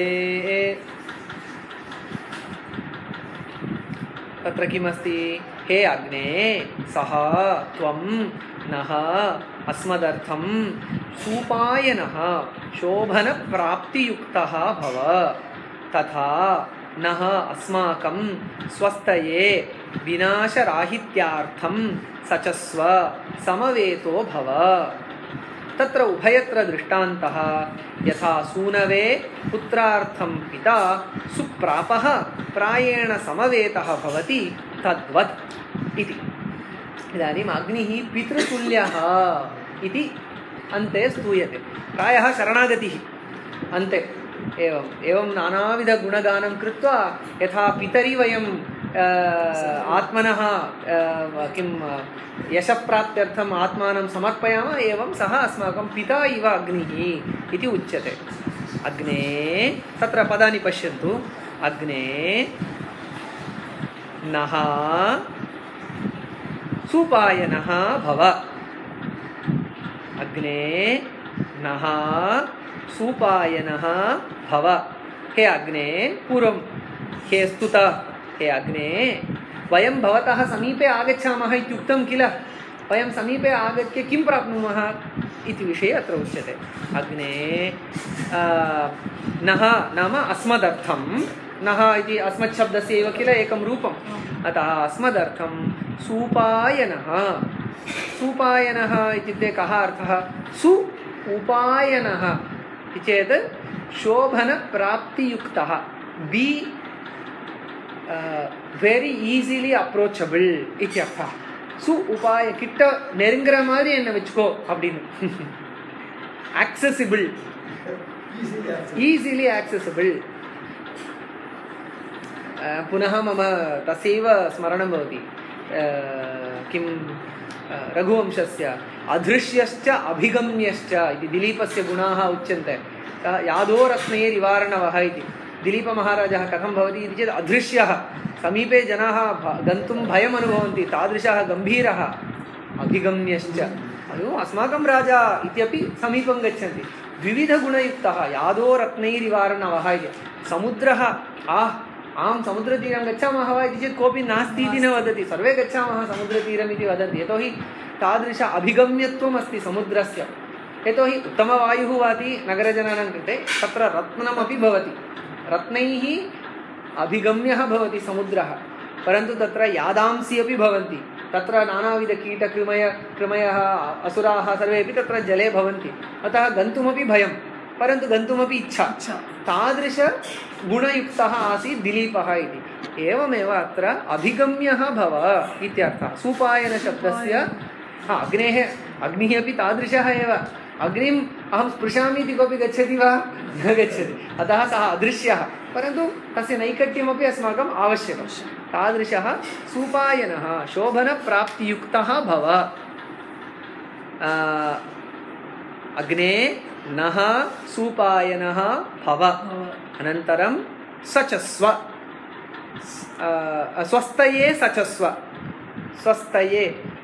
तत्र किमस्ति? हे अग्ने सः त्वं नः अस्मदर्थं सूपायनः शोभनप्राप्तियुक्तः भव, तथा नः अस्माकं स्वस्तये विनाशराहित्यार्थं स च स्व समवेतो भव। तत्र उभयत्र दृष्टान्तः यथा सूनवे पुत्रार्थं पिता सुप्रापः प्रायेण समवेतः भवति तद्वत् इति। इदानीम् अग्निः पितृतुल्यः इति अन्ते स्तूयते। प्रायः शरणागतिः अन्ते एवं नानाविधगुणगानं कृत्वा यथा पितरि वयं आत्मनः किं यशप्राप्त्यर्थम् आत्मानं समर्पयामः, एवं सः अस्माकं पिता इव अग्निः इति उच्यते। अग्ने, तत्र पदानि पश्यन्तु। अग्ने नः सूपायनः भव। अग्ने नः सूपायनः भव। हे अग्ने, पूर्वं हे स्तुत, हे अग्ने, वयं भवतः समीपे आगच्छामः इत्युक्तं किल? वयं समीपे आगत्य किं प्राप्नुमः इति विषये अत्र उच्यते। अग्ने नः नाम अस्मदर्थं, नः इति अस्मच्छब्दस्य एव किल एकं रूपम्। अतः अस्मदर्थं सूपायनः। सूपायनः इत्युक्ते कः अर्थः? सु उपायनः इति चेत् शोभनप्राप्तियुक्तः, बी very easily approachable इत्यर्थः। சு உபாய கிட்ட நெருங்குற மாதிரி என்ன வெச்சுக்கோ அப்படின்னு. accessible, easily accessible. पुनः मम तस्यैव स्मरणं भवति। किं रघुवंशस्य अधृष्यश्च अभिगम्यश्च इति दिलीपस्य गुणाः उच्यन्ते यादो रत्नैर्निवारणवः इति दिलीपमहाराजः कथं भवति इति चेत् अधृष्यः समीपे जनाः गन्तुं भयम् अनुभवन्ति तादृशः गम्भीरः अभिगम्यश्च अयो अस्माकं राजा इत्यपि समीपं गच्छन्ति द्विविधगुणयुक्तः यादो रत्नैर्निवारणवः इति समुद्रः आं समुद्रतीरं गच्छामः वा इति चेत् कोऽपि नास्ति इति न वदति सर्वे गच्छामः समुद्रतीरम् इति वदन्ति यतोहि तादृश अभिगम्यत्वम् अस्ति समुद्रस्य यतोहि उत्तमवायुः वाति नगरजनानां कृते तत्र रत्नमपि भवति रत्नैः अभिगम्यः भवति समुद्रः परन्तु तत्र यादांसि अपि भवन्ति तत्र नानाविधकीटकृमयः असुराः सर्वेपि तत्र जले भवन्ति अतः गन्तुमपि भयं परन्तु गन्तुमपि इच्छा तादृशगुणयुक्तः आसीत् दिलीपः इति एवमेव अत्र अभिगम्यः भव इत्यर्थः सूपायनशब्दस्य अग्नेः अग्निः अपि तादृशः एव अग्निम् अहं स्पृशामि इति कोऽपि गच्छति वा न गच्छति अतः सः अदृश्यः परन्तु तस्य नैकट्यमपि अस्माकम् आवश्यकं तादृशः सूपायनः शोभनप्राप्तियुक्तः भव अग्ने नः सूपायनः भव अनन्तरं सचस्व स्वस्तये सचस्व स्वस्तये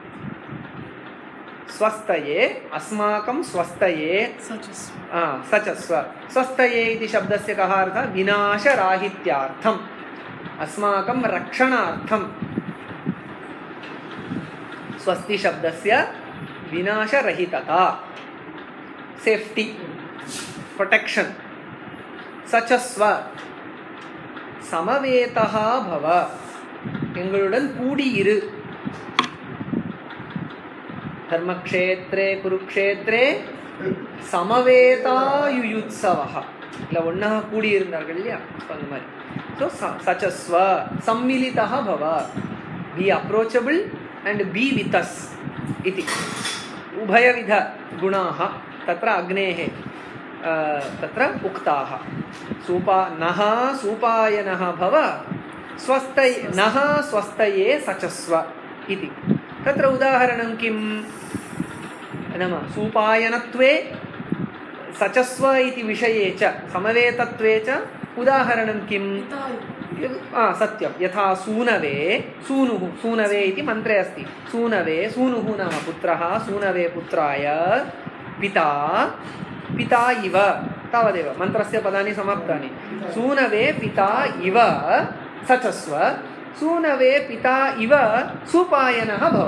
स्वस्तये अस्माकं स्वस्तये सचस्व स्वस्तये इति शब्दस्य कः अर्थः विनाशराहित्यार्थम् अस्माकं रक्षणार्थं स्वस्ति शब्दस्य विनाशरहितता सेफ्टी प्रोटेक्शन सचस्व समवेतः भव எங்களுடன் கூடியிரு धर्मक्षेत्रे कुरुक्षेत्रे समवेतायुयुत्सवः இல்ல ஒண்ணா கூடி இருந்தார்கள் இல்லையா அந்த மாதிரி சோ சச்சஸ்வ சம்மிலிதः भव be approachable and be with us इति उभयविध गुणाः तत्र अग्नेः तत्र उक्ताः नः सूपायनः भव स्वस्तये नः स्वस्तये सचस्व इति तत्र उदाहरणं किं नाम सूपायनत्वे सचस्व इति विषये च समवेतत्वे च उदाहरणं किं सत्यं यथा सूनवे सूनुः सूनवे इति मन्त्रे अस्ति सूनवे सूनुः नाम पुत्रः सूनवे पुत्राय पिता पिता इव तावदेव मन्त्रस्य पदानि समाप्तानि सूनवे पिता इव सचस्व सूनवे पिता इव सूपायनः भव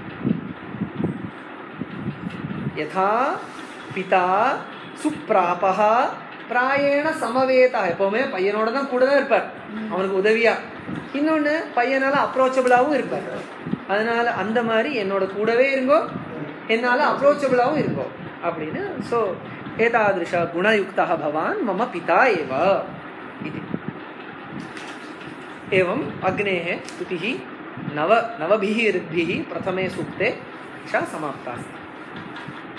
यथा पिता सुप्रापः प्रायेण समवेतः எப்பவுமே பையனோட தான் கூட தான் இருப்பார் அவனுக்கு உதவியா இன்னொன்று பையனால அப்ரோச்சபிளாகவும் இருப்பார் அதனால அந்த மாதிரி என்னோட கூடவே இருங்கோ என்னால அப்ரோச்சபிளாகவும் இருங்கோ அப்படின்னு ஸோ ஏதாदृश गुणयुक्तः भवान् मम पिता एव इति एवम् अग्नेः स्तुतिः नवभिः ऋद्भिः प्रथमे सूक्ते च समाप्ता अस्ति।